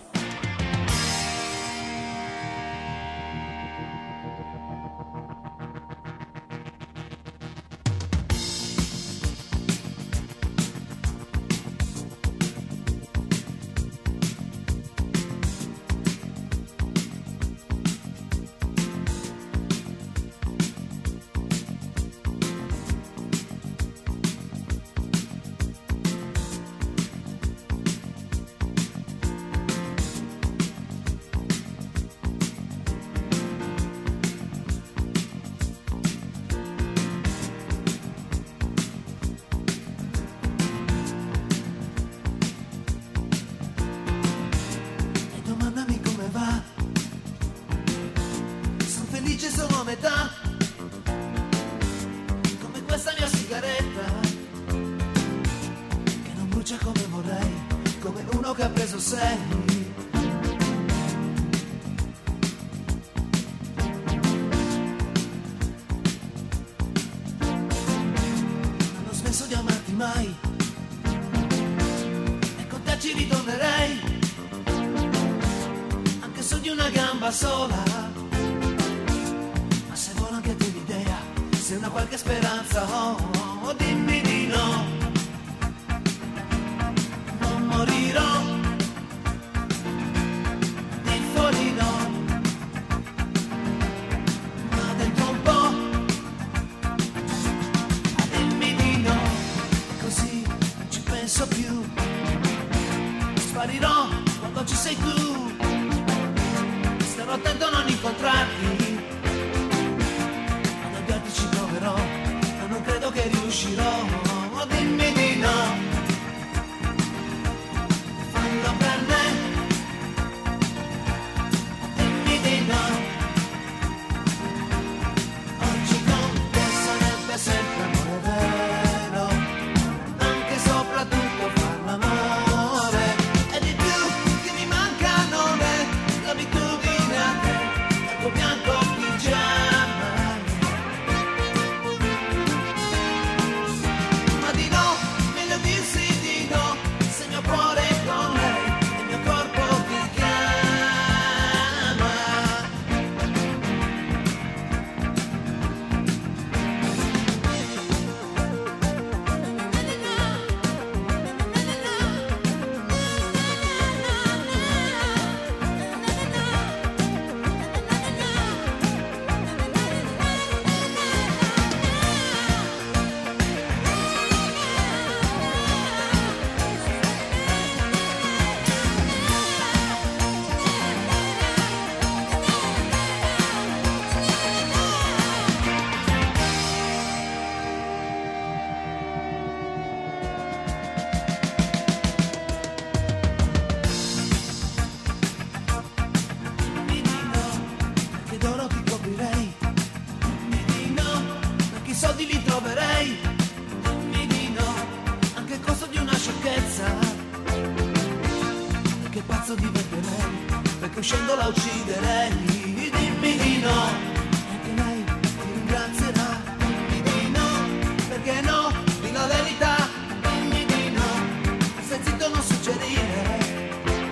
Uscendo la ucciderei, dimmi di no, anche lei ti ringrazierà, dimmi di no, perché no, di la verità, dimmi di no, stai zitto non suggerire,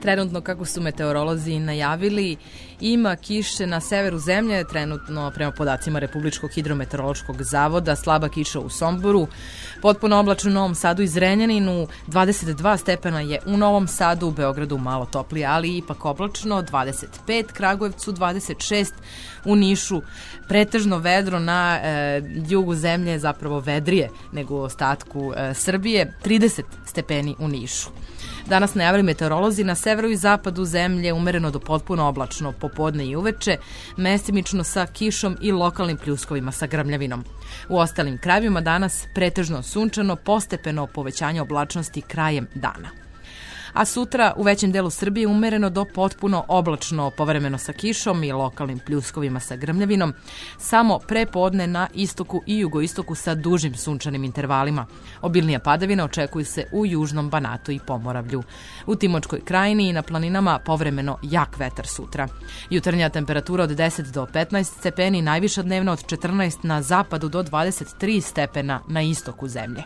Trenutno, kako su meteorolozi najavili, ima kiše na severu zemlje, trenutno prema podacima Republičkog hidrometeorološkog zavoda, slaba kiša u Somboru, potpuno oblačno u Novom Sadu i Zrenjaninu, 22 stepena je u Novom Sadu, u Beogradu malo toplije, ali ipak oblačno, 25, Kragujevcu 26, u Nišu pretežno vedro, na jugu zemlje zapravo vedrije nego u ostatku Srbije, 30 stepeni u Nišu. Danas najavili meteorolozi na severu i zapadu zemlje umereno do potpuno oblačno popodne i uveče, mestimično sa kišom i lokalnim pljuskovima sa grmljavinom. U ostalim krajevima danas pretežno sunčano, postepeno povećanje oblačnosti krajem dana. A sutra u većem delu Srbije umereno do potpuno oblačno, povremeno sa kišom i lokalnim pljuskovima sa grmljavinom, samo prepodne na istoku i jugoistoku sa dužim sunčanim intervalima. Obilnija padavina očekuju se u južnom Banatu i Pomoravlju. U Timočkoj krajini i na planinama povremeno jak vetar sutra. Jutarnja temperatura od 10 do 15 stepeni, najviša dnevna od 14 na zapadu do 23 stepena na istoku zemlje.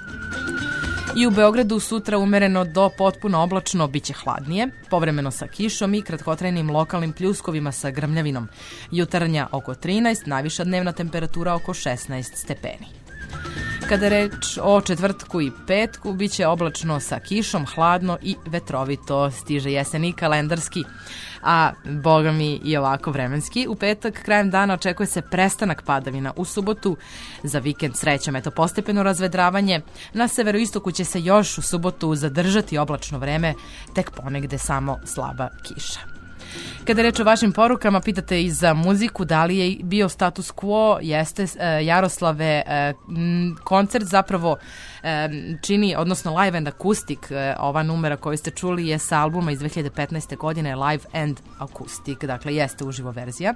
I u Beogradu sutra umereno do potpuno oblačno, biće hladnije, povremeno sa kišom i kratkotrajnim lokalnim pljuskovima sa grmljavinom. Jutarnja oko 13, najviša dnevna temperatura oko 16 stepeni. Kada je reč o četvrtku i petku, biće oblačno sa kišom, hladno i vetrovito, stiže jesen i kalendarski, a boga mi i ovako vremenski. U petak krajem dana očekuje se prestanak padavina, u subotu za vikend srećom, eto postepeno razvedravanje. Na severoistoku će se još u subotu zadržati oblačno vreme, tek ponegde samo slaba kiša. Kada je reč o vašim porukama, pitate i za muziku, da li je bio status quo, jeste Jaroslave, koncert zapravo čini, odnosno Live and Acoustic, ova numera koju ste čuli je sa albuma iz 2015. godine Live and Acoustic, dakle jeste uživo verzija.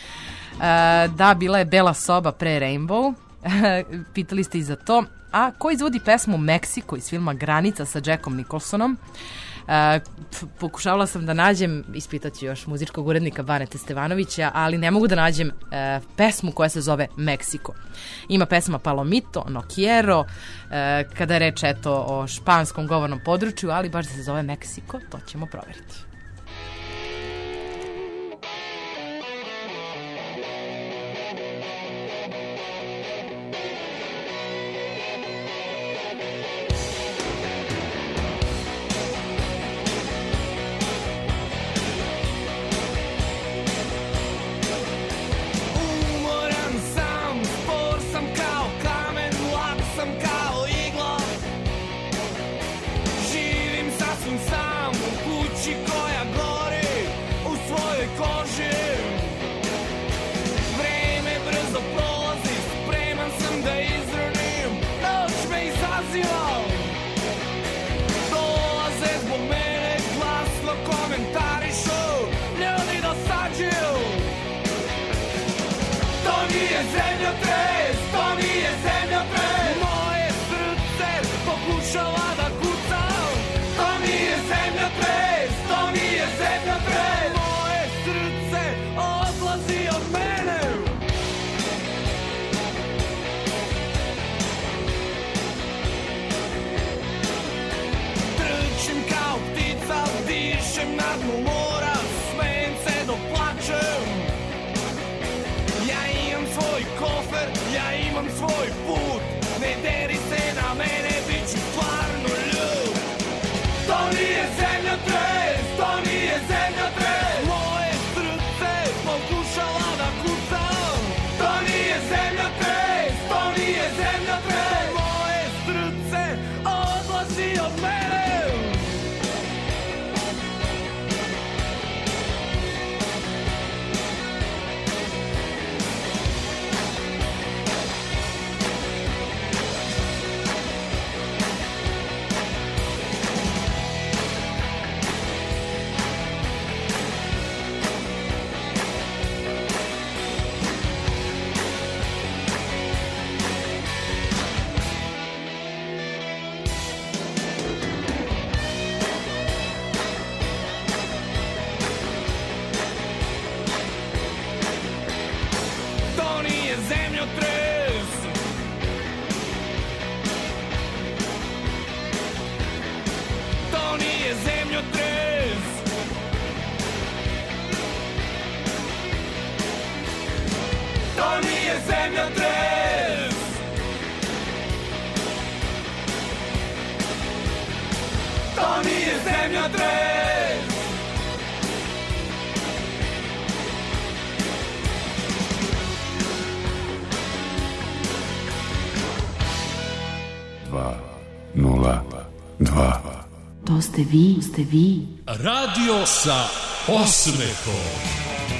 Da, bila je Bela soba pre Rainbow, pitali ste i za to. A ko izvodi pesmu Meksiko iz filma Granica sa Jackom Nicholsonom? Pokušavala sam da nađem, ispitaću još muzičkog urednika Banete Stevanovića, ali ne mogu da nađem pesmu koja se zove Meksiko. Ima pesma Palomito, No Quiero, kada je reč eto o španskom govornom području, ali baš da se zove Meksiko, to ćemo proveriti. To nije zemljotres. nije zemljotres. To nije zemljotres. Dva, nula, dva. To ste vi. Radio sa osmehom.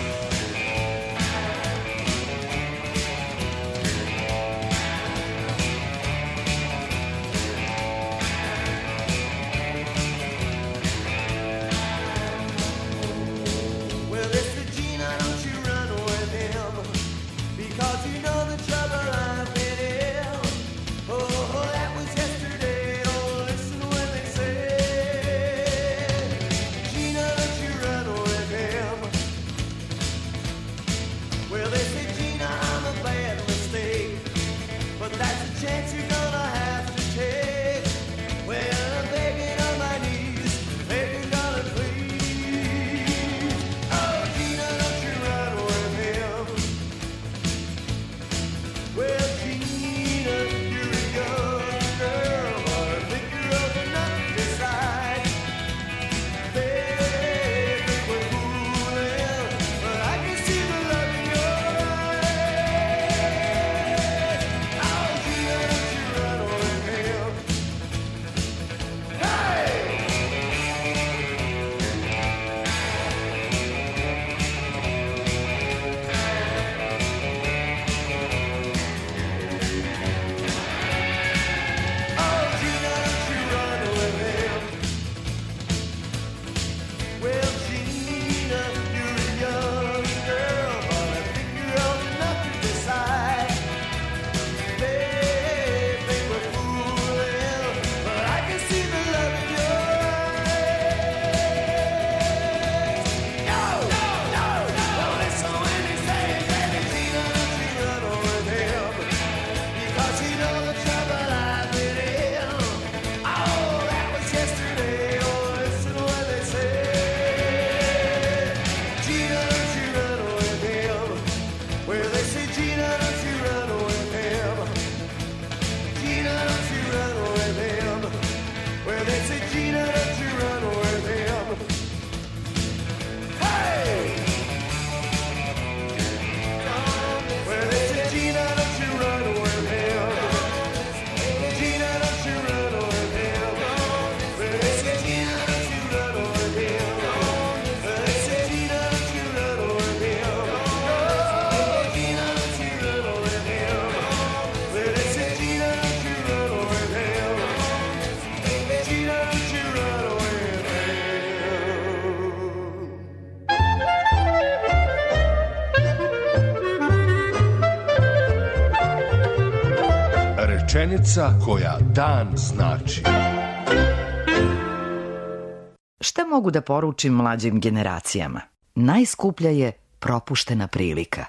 Rečenica koja dan znači. Šta mogu da poručim mlađim generacijama? Najskuplja je propuštena prilika.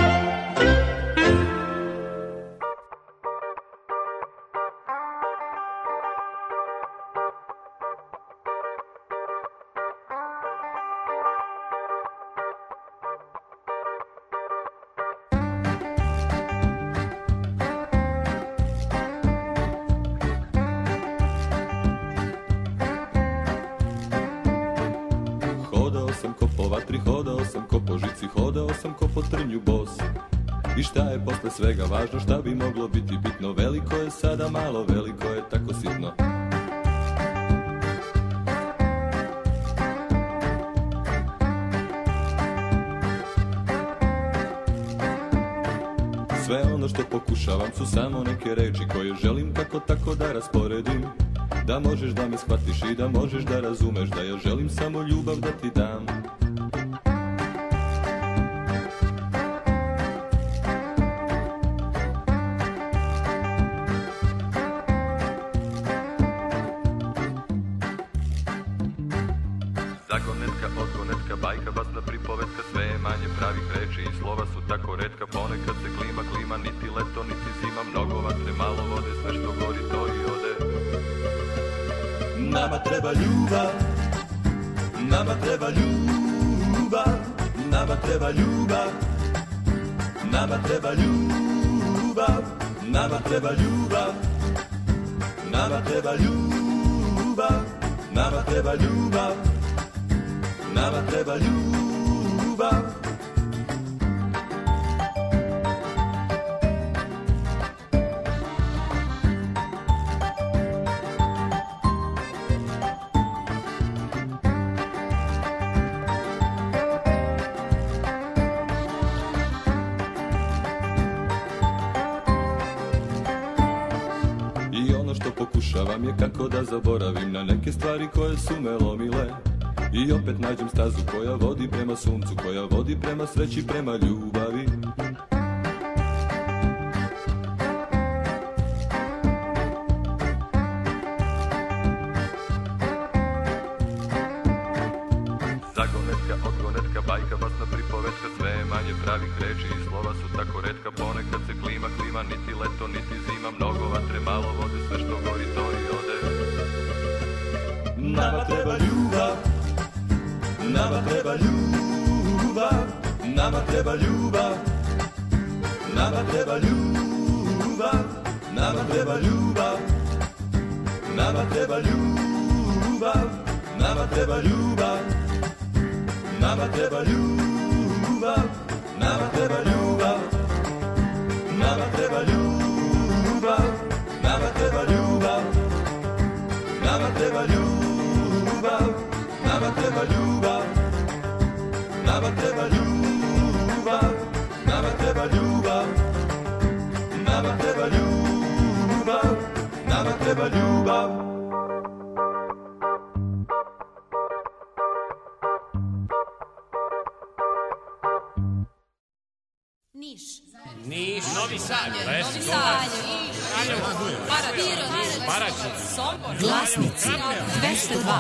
Svega važno šta bi moglo biti bitno. Veliko je sada malo, veliko je tako sitno. Sve ono što pokušavam su samo neke reči koje želim kako tako da rasporedim. Da možeš da me shvatiš i da možeš da razumeš da ja želim samo ljubav da ti dam. Bajka, basna, pripovetka, sve je manje pravih reči i slova su tako retka. Ponekad se klima, niti leto, niti zima. Mnogo vatre, malo vode, sve što gori to i ode. Nama treba ljubav, nama treba ljubav, nama treba ljubav, nama treba ljubav, nama treba ljubav, nama treba ljubav, nama treba ljubav, nama treba ljubav. Pokušavam je kako da zaboravim na neke stvari koje su me lomile. I opet nađem stazu koja vodi prema suncu, koja vodi prema sreći, prema ljubavi. Zagonetka, odgonetka, bajka, basna pripovetka, sve je manje pravih reči i slova su tako retka. Ponekad se klima, niti leto, niti zima, mnogo vatre, malo vode, sve što gori to i ode. Nama treba ljubav, nama treba ljubav, nama treba ljubav, nama treba ljubav, nama treba ljubav, nama treba ljubav, nama treba ljubav, nama treba ljubav, nama treba ljubav, nama treba ljubav, nama treba ljubav, nama treba ljubav, nama treba ljubav, nama treba ljubav, nama treba ljubav, nama treba ljubav, nama treba ljubav. Niš. Niš. Novi Sad. Novi Sad. Paraćin. Sombor. Glasnici. 202.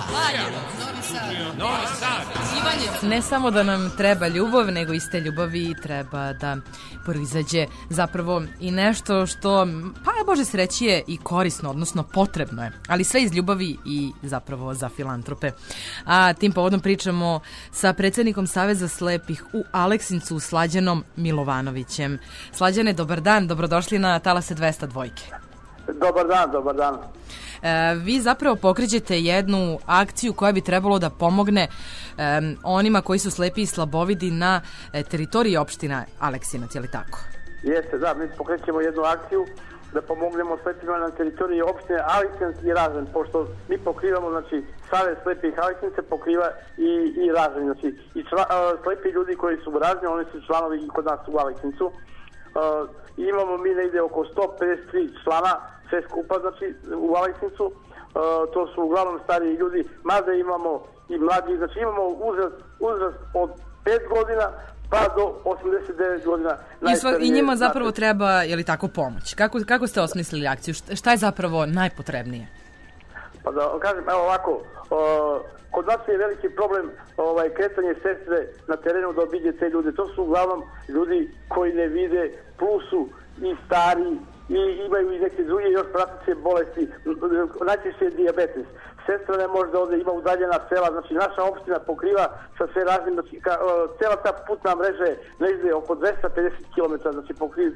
Novi Sad. Ne samo da nam treba ljubav, nego iz te ljubavi treba da proizađe zapravo i nešto što, pa može se reći, je i korisno, odnosno potrebno je, ali sve iz ljubavi i zapravo za filantrope. A tim povodom pričamo sa predsjednikom Saveza slepih u Aleksincu, Slađanom Milovanovićem. Slađane, dobar dan, dobrodošli na Talase 202. Dobar dan, dobar dan. Vi zapravo pokrećete jednu akciju koja bi trebalo da pomogne onima koji su slepi i slabovidi na teritoriji opština Aleksinac, je li tako? Jeste, da, mi pokrećemo jednu akciju da pomognemo slepima na teritoriji opštine Aleksinac i Ražanj, pošto mi pokrivamo, znači, Savez slepih Aleksinca pokriva i Ražanj, znači, i slepi ljudi koji su u Ražnju, oni su članovi i kod nas u Aleksincu. Imamo mi negde oko 153 člana, sve skupa, znači, u Aleksincu. To su uglavnom stariji ljudi, mada imamo i mlađi, znači imamo uzrast od 5 godina pa do 89 godina. I njima zapravo treba, je li tako, pomoć? Kako ste osmislili akciju? Šta je zapravo najpotrebnije? Pa da kažem, evo ovako, kod nas je veliki problem kretanje sestre na terenu da obiđe te ljude. To su uglavnom ljudi koji ne vide, plus su i stari, i imaju i neke druge još pratice bolesti, najčešće je dijabetes. Sestra ne može da ode, ima udaljena sela, znači naša opština pokriva sa sve raznim, znači cela ta putna mreža je negde oko 250 km, znači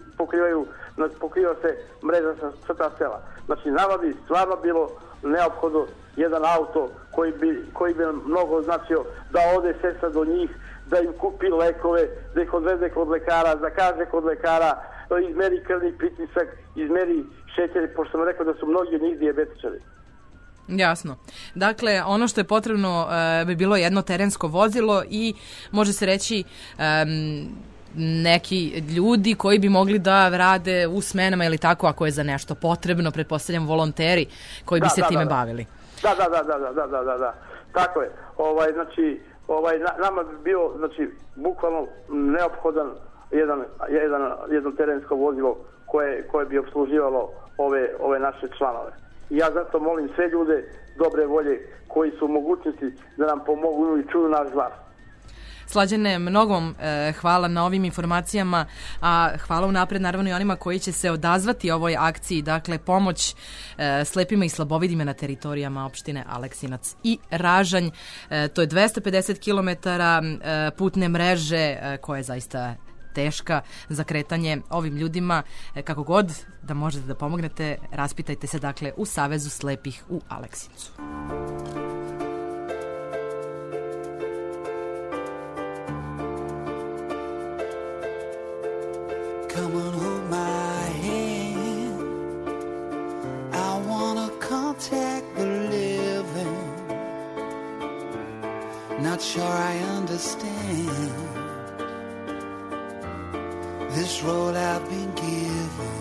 pokriva se mreža sa ta sela. Znači nama bi stvarno bilo neophodno jedan auto koji bi nam mnogo značio da ode sestra do njih, da im kupi lekove, da ih odveze kod lekara, zakaže kod lekara, izmeri krvni pritisak, izmeri šećer, pošto sam rekao da su mnogi od njih dijabetičari. Jasno. Dakle, ono što je potrebno bi bilo jedno terensko vozilo i može se reći neki ljudi koji bi mogli da rade u smenama ili tako, ako je za nešto potrebno, pretpostavljam volonteri koji bi se time bavili. Da. Tako je. Znači, nama bi bio, znači, bukvalno neophodan jedno terensko vozilo koje bi obsluživalo ove naše članove. I ja zato molim sve ljude dobre volje koji su u mogućnosti da nam pomogu i čuju naš glas. Slađane, mnogo vam hvala na ovim informacijama, a hvala unapred naravno i onima koji će se odazvati ovoj akciji, dakle pomoć slepima i slabovidima na teritorijama opštine Aleksinac i Ražanj. To je 250 km putne mreže koja je zaista teška za kretanje ovim ljudima. Kako god da možete da pomognete, raspitajte se dakle u Savezu slepih u Aleksincu. Come on, hold my hand. I wanna contact the living. Not sure I understand this road I've been given.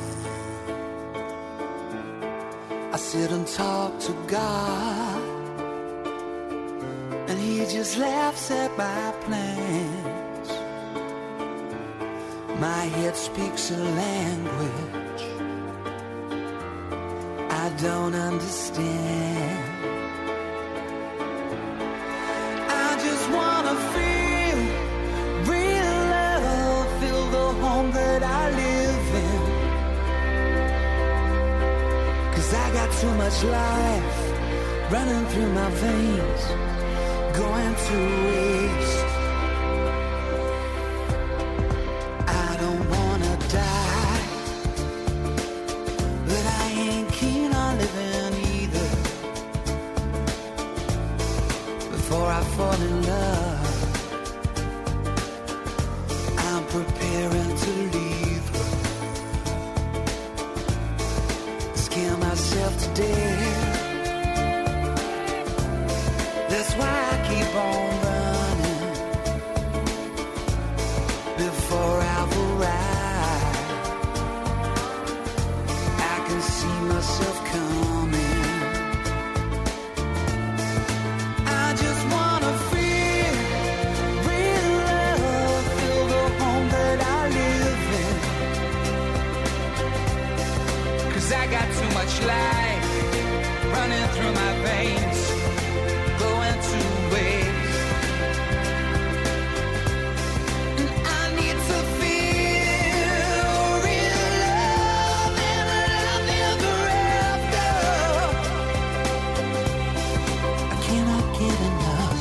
I sit and talk to God, and He just laughs at my plans. My head speaks a language I don't understand. I just wanna feel real love, feel the home that I live in. 'Cause I got too much life running through my veins, going to waste. Die, but I ain't keen on living either. Before I fall in love, I'm preparing to leave her. Scare myself to death. That's why I keep on running before I've arrived. See myself coming. I just wanna feel real love, feel the home that I live in. 'Cause I got too much life running through my veins, going to waste. And I need to feel real love and love ever after. I cannot get enough.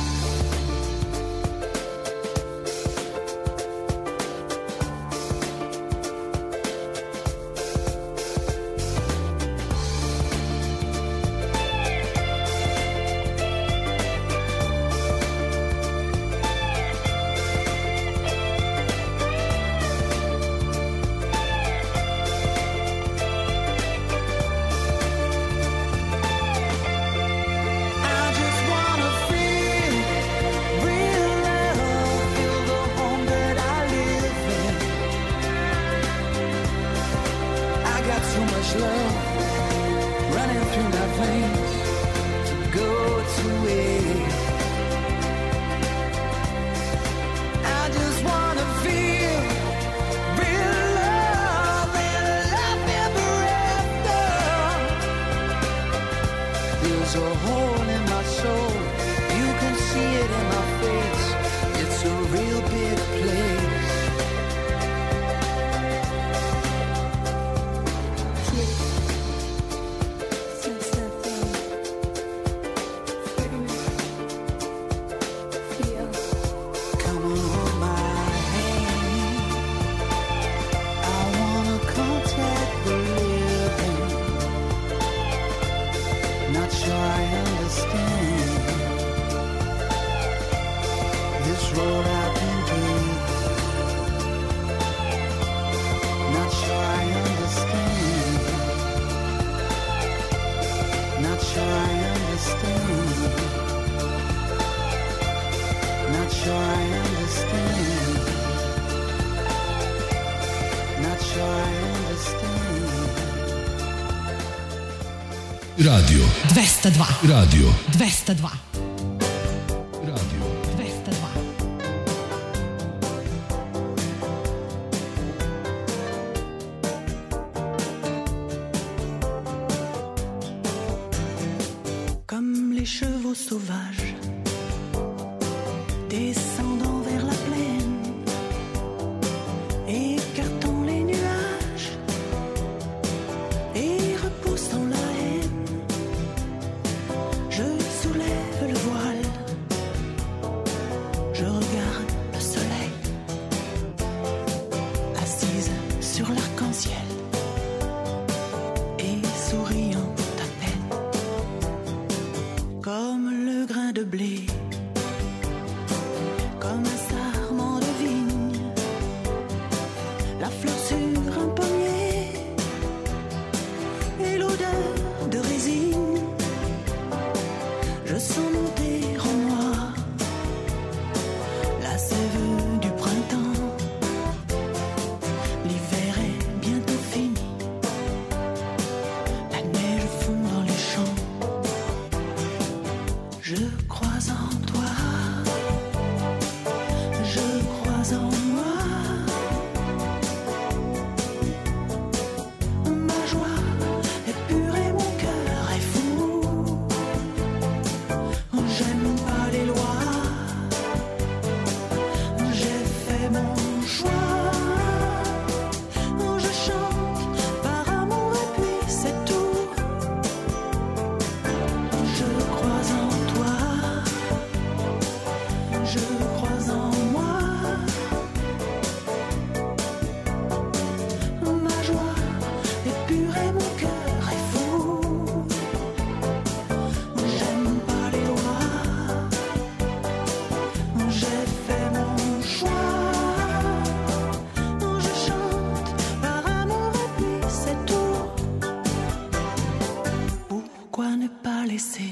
Radio 202. Radio 202. Radio 202. Comme les chevaux sauvages descendant vers la plaine, écartant les nuages et repoussant la haine, je soulève le voile, je regarde le soleil la fleur sur un pommier et l'odeur de résine. Je sens monter en moi la sève du printemps. L'hiver est bientôt fini, la neige fond dans les champs. Je crois en toi, je crois en moi. Ma joie est pure et mon cœur est fou. J'aime pas les lois, j'ai fait mon choix. Je chante par amour et puis c'est tout. Je crois en toi, je crois en moi. Ma joie est pure et mon cœur est fou. J'aime pas les lois, j'ai fait mon choix. Je chante par amour et puis c'est tout. Pourquoi ne pas laisser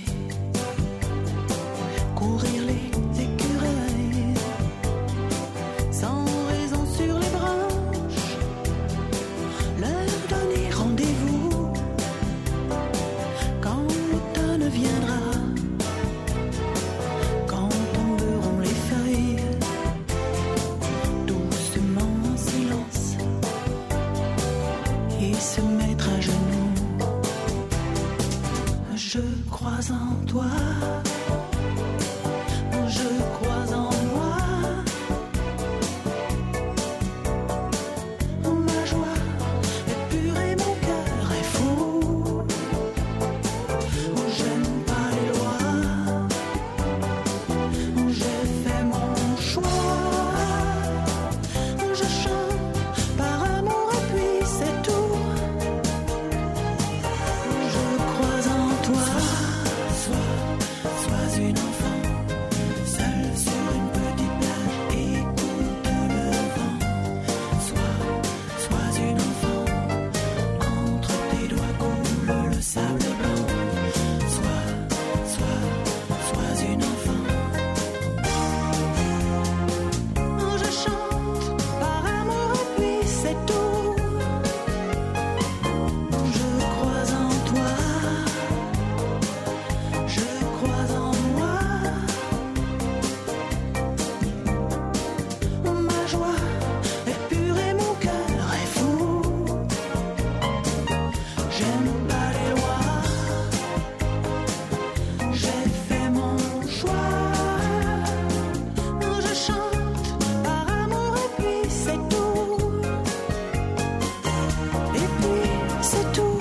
courir les écureuils sans raison sur les branches, leur donner rendez-vous quand l'automne viendra, quand tomberont les feuilles, doucement en silence, et se mettre à genoux. Je crois en toi, je crois en moi. Ma joie est pure et mon cœur est fou. J'aime pas les lois, j'ai fait mon choix. Je chante par amour et puis c'est tout. Je crois en toi. Sois une enfant, seule sur une petite plage, écoute le vent. Sois une enfant, entre tes doigts coule le sable blanc. Sois une enfant. Je chante par amour et puis c'est tout. Je crois en toi, je crois en moi. Ma joie est pure et mon cœur est fou. J'aime pas les lois, j'ai fait mon choix. Je chante par amour et puis c'est tout. Et puis c'est tout.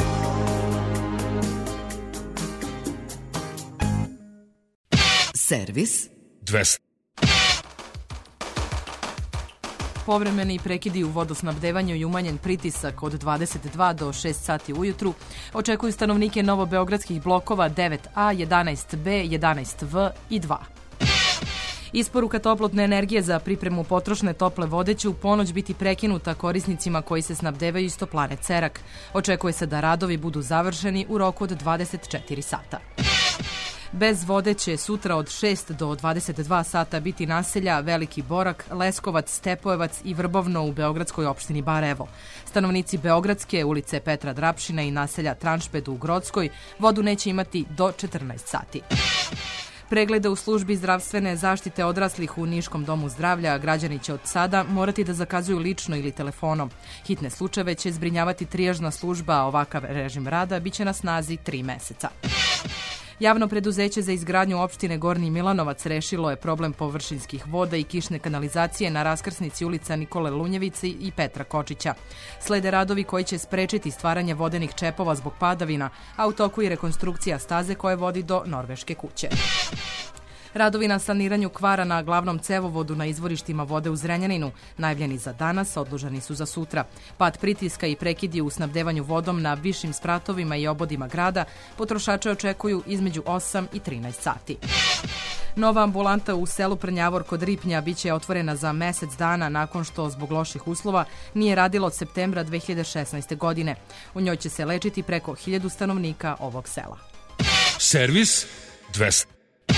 Servis 200. Povremeni prekidi u vodosnabdevanju i umanjen pritisak od 22 do 6 sati ujutru očekuju stanovnike novobeogradskih blokova 9A, 11B, 11V i 2. Isporuka toplotne energije za pripremu potrošne tople vode će u ponoć biti prekinuta korisnicima koji se snabdevaju iz toplane Cerak. Očekuje se da radovi budu završeni u roku od 24 sata. Bez vode će sutra od 6 do 22 sata biti naselja Veliki Borak, Leskovac, Stepojevac i Vrbovno u beogradskoj opštini Barajevo. Stanovnici Beogradske, ulice Petra Drapšina i naselja Tranšped u Grodskoj vodu neće imati do 14 sati. Preglede u službi zdravstvene zaštite odraslih u Niškom domu zdravlja građani će od sada morati da zakazuju lično ili telefonom. Hitne slučajeve će zbrinjavati trijažna služba, a ovakav režim rada biće na snazi 3 meseca. Javno preduzeće za izgradnju opštine Gornji Milanovac rešilo je problem površinskih voda i kišne kanalizacije na raskrsnici ulica Nikole Lunjevice i Petra Kočića. Slede radovi koji će sprečiti stvaranje vodenih čepova zbog padavina, a u toku i rekonstrukcija staze koja vodi do Norveške kuće. Radovi na saniranju kvara na glavnom cevovodu na izvorištima vode u Zrenjaninu, najavljeni za danas, odloženi su za sutra. Pad pritiska i prekidi u snabdevanju vodom na višim spratovima i obodima grada potrošače očekuju između 8 i 13 sati. Nova ambulanta u selu Prnjavor kod Ripnja biće otvorena za mesec dana nakon što zbog loših uslova nije radilo od septembra 2016. godine. U njoj će se lečiti preko 1000 stanovnika ovog sela. Servis 200.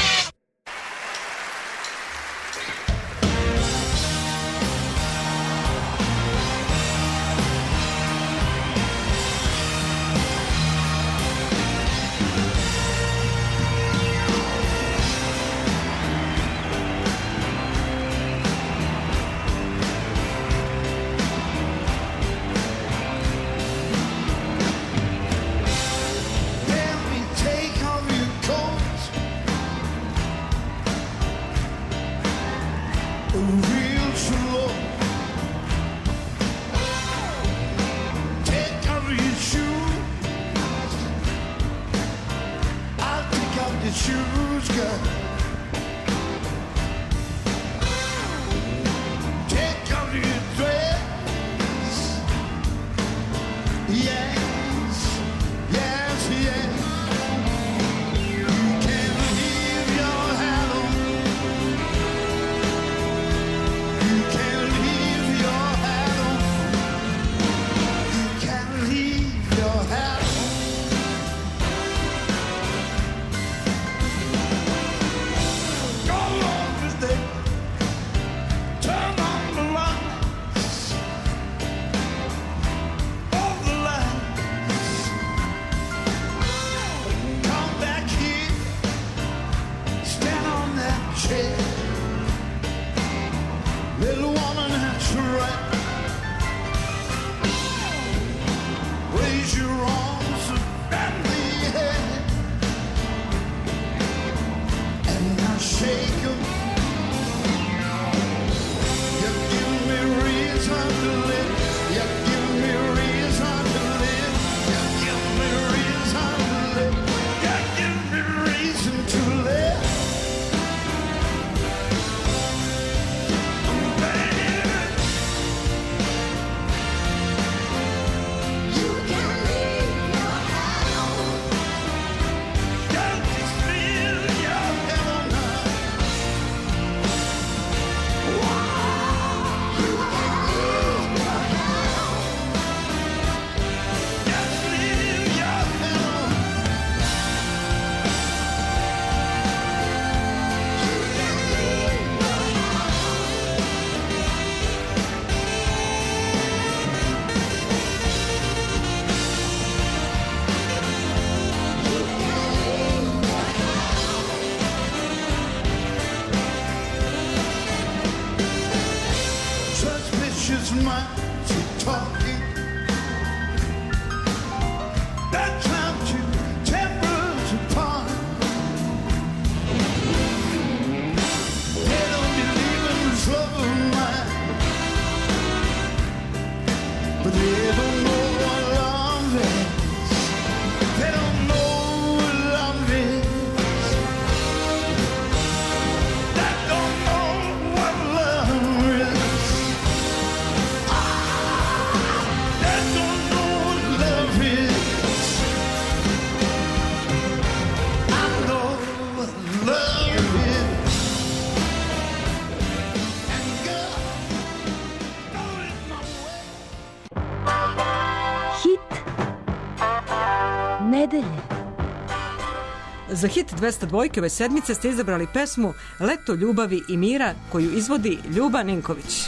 Za hit 202 ove sedmice ste izabrali pesmu Leto ljubavi i mira koju izvodi Ljuba Ninković.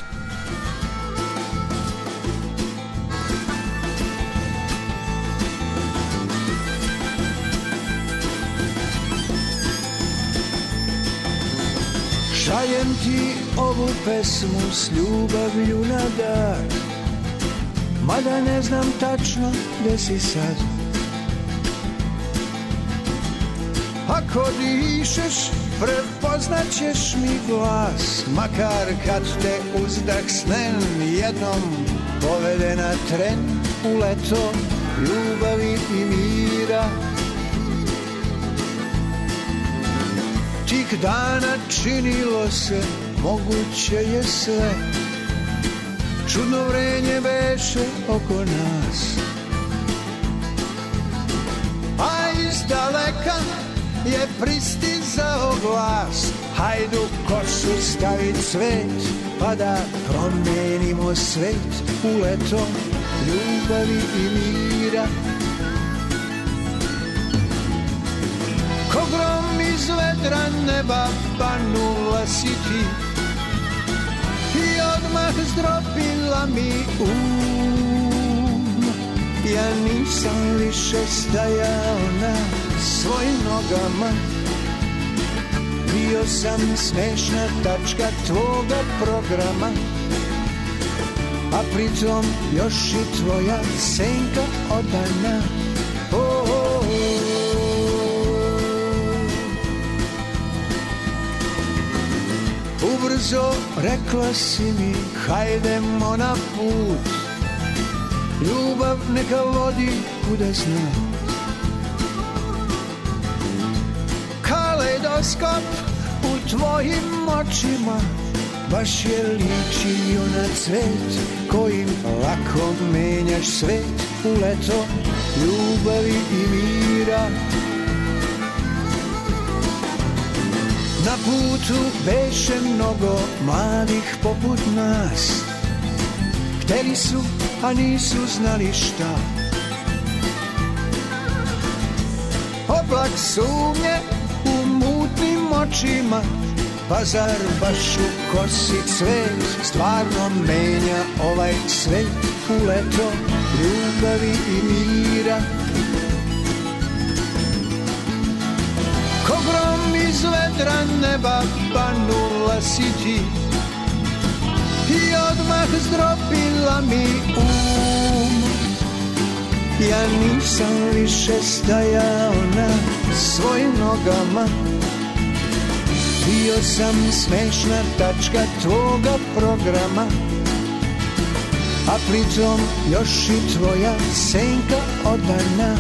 Šaljem ti ovu pesmu s ljubavlju na dar, mada ne znam tačno gde si sad. Ako dišeš, prepoznaćeš mi glas, makar kad te uzdah snen jednom povede na tren u leto ljubavi i mira. Tih dana činilo se moguće je sve. Čudno vrenje beše oko nas. A iz daleka je pristizao glas. Hajdu kosu stavit cvet, pa da promenimo svet u leto ljubavi i mira. Ko grom iz vedra neba panula si ti i odmah zdropila mi Ja nisam više stajao na svojim nogama. Bio sam smešna tačka tvoga programa, a pritom još i tvoja senka odana. Ubrzo rekla si mi, hajdemo na put. Ljubav neka vodi kuda zna. Kaleidoskop u tvojim očima baš je ličio na cvet kojim lako menjaš svet u leto ljubavi i mira. Na putu beše mnogo mladih poput nas. Hteli su, a nisu znali šta. Oblak sumnje u mutnim očima, pa zar baš u kosi cvet stvarno menja ovaj svet u leto ljubavi i mira. Ko grom iz vedra neba panula si ti i odmah zdropila mi Ja nisam više stajao na svojim nogama. Bio sam smešna tačka tvoga programa, a pritom još i tvoja senka odana.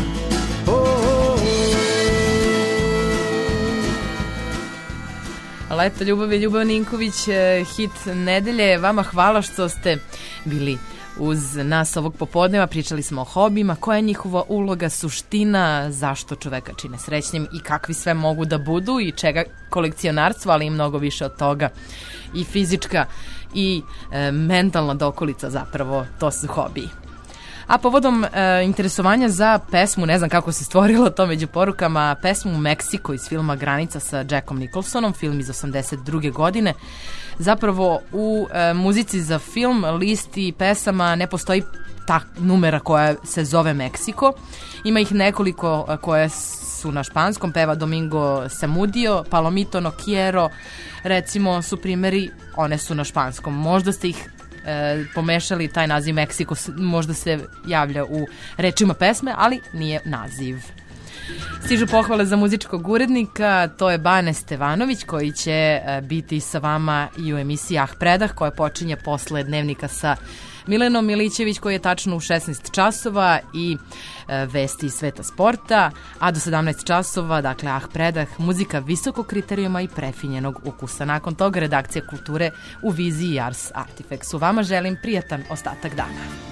Leto ljubavi, Ljubav Ninković, hit nedelje. Vama hvala što ste bili uz nas ovog popodneva. Pričali smo o hobijima, koja je njihova uloga, suština, zašto čoveka čine srećnim i kakvi sve mogu da budu i čega kolekcionarstvo, ali i mnogo više od toga. I fizička i mentalna dokolica, zapravo, to su hobiji. A povodom interesovanja za pesmu, ne znam kako se stvorilo to među porukama, pesmu Meksiko iz filma Granica sa Jackom Nicholsonom, film iz 82. godine. Zapravo u muzici za film, listi pesama ne postoji ta numera koja se zove Meksiko. Ima ih nekoliko koje su na španskom, peva Domingo Samudio, Palomito no quiero, recimo su primjeri, one su na španskom. Možda ste ih pomešali, taj naziv Meksiko možda se javlja u rečima pesme, ali nije naziv. Stižu pohvale za muzičkog urednika, to je Bane Stevanović koji će biti sa vama i u emisiji Ah Predah koja počinje posle dnevnika sa Milenom Milićević koji je tačno u 16 časova i vesti iz sveta sporta, a do 17 časova, dakle Ah Predah, muzika visokog kriterijuma i prefinjenog ukusa. Nakon toga redakcija kulture u viziji Ars Artifexu. Vama želim prijatan ostatak dana.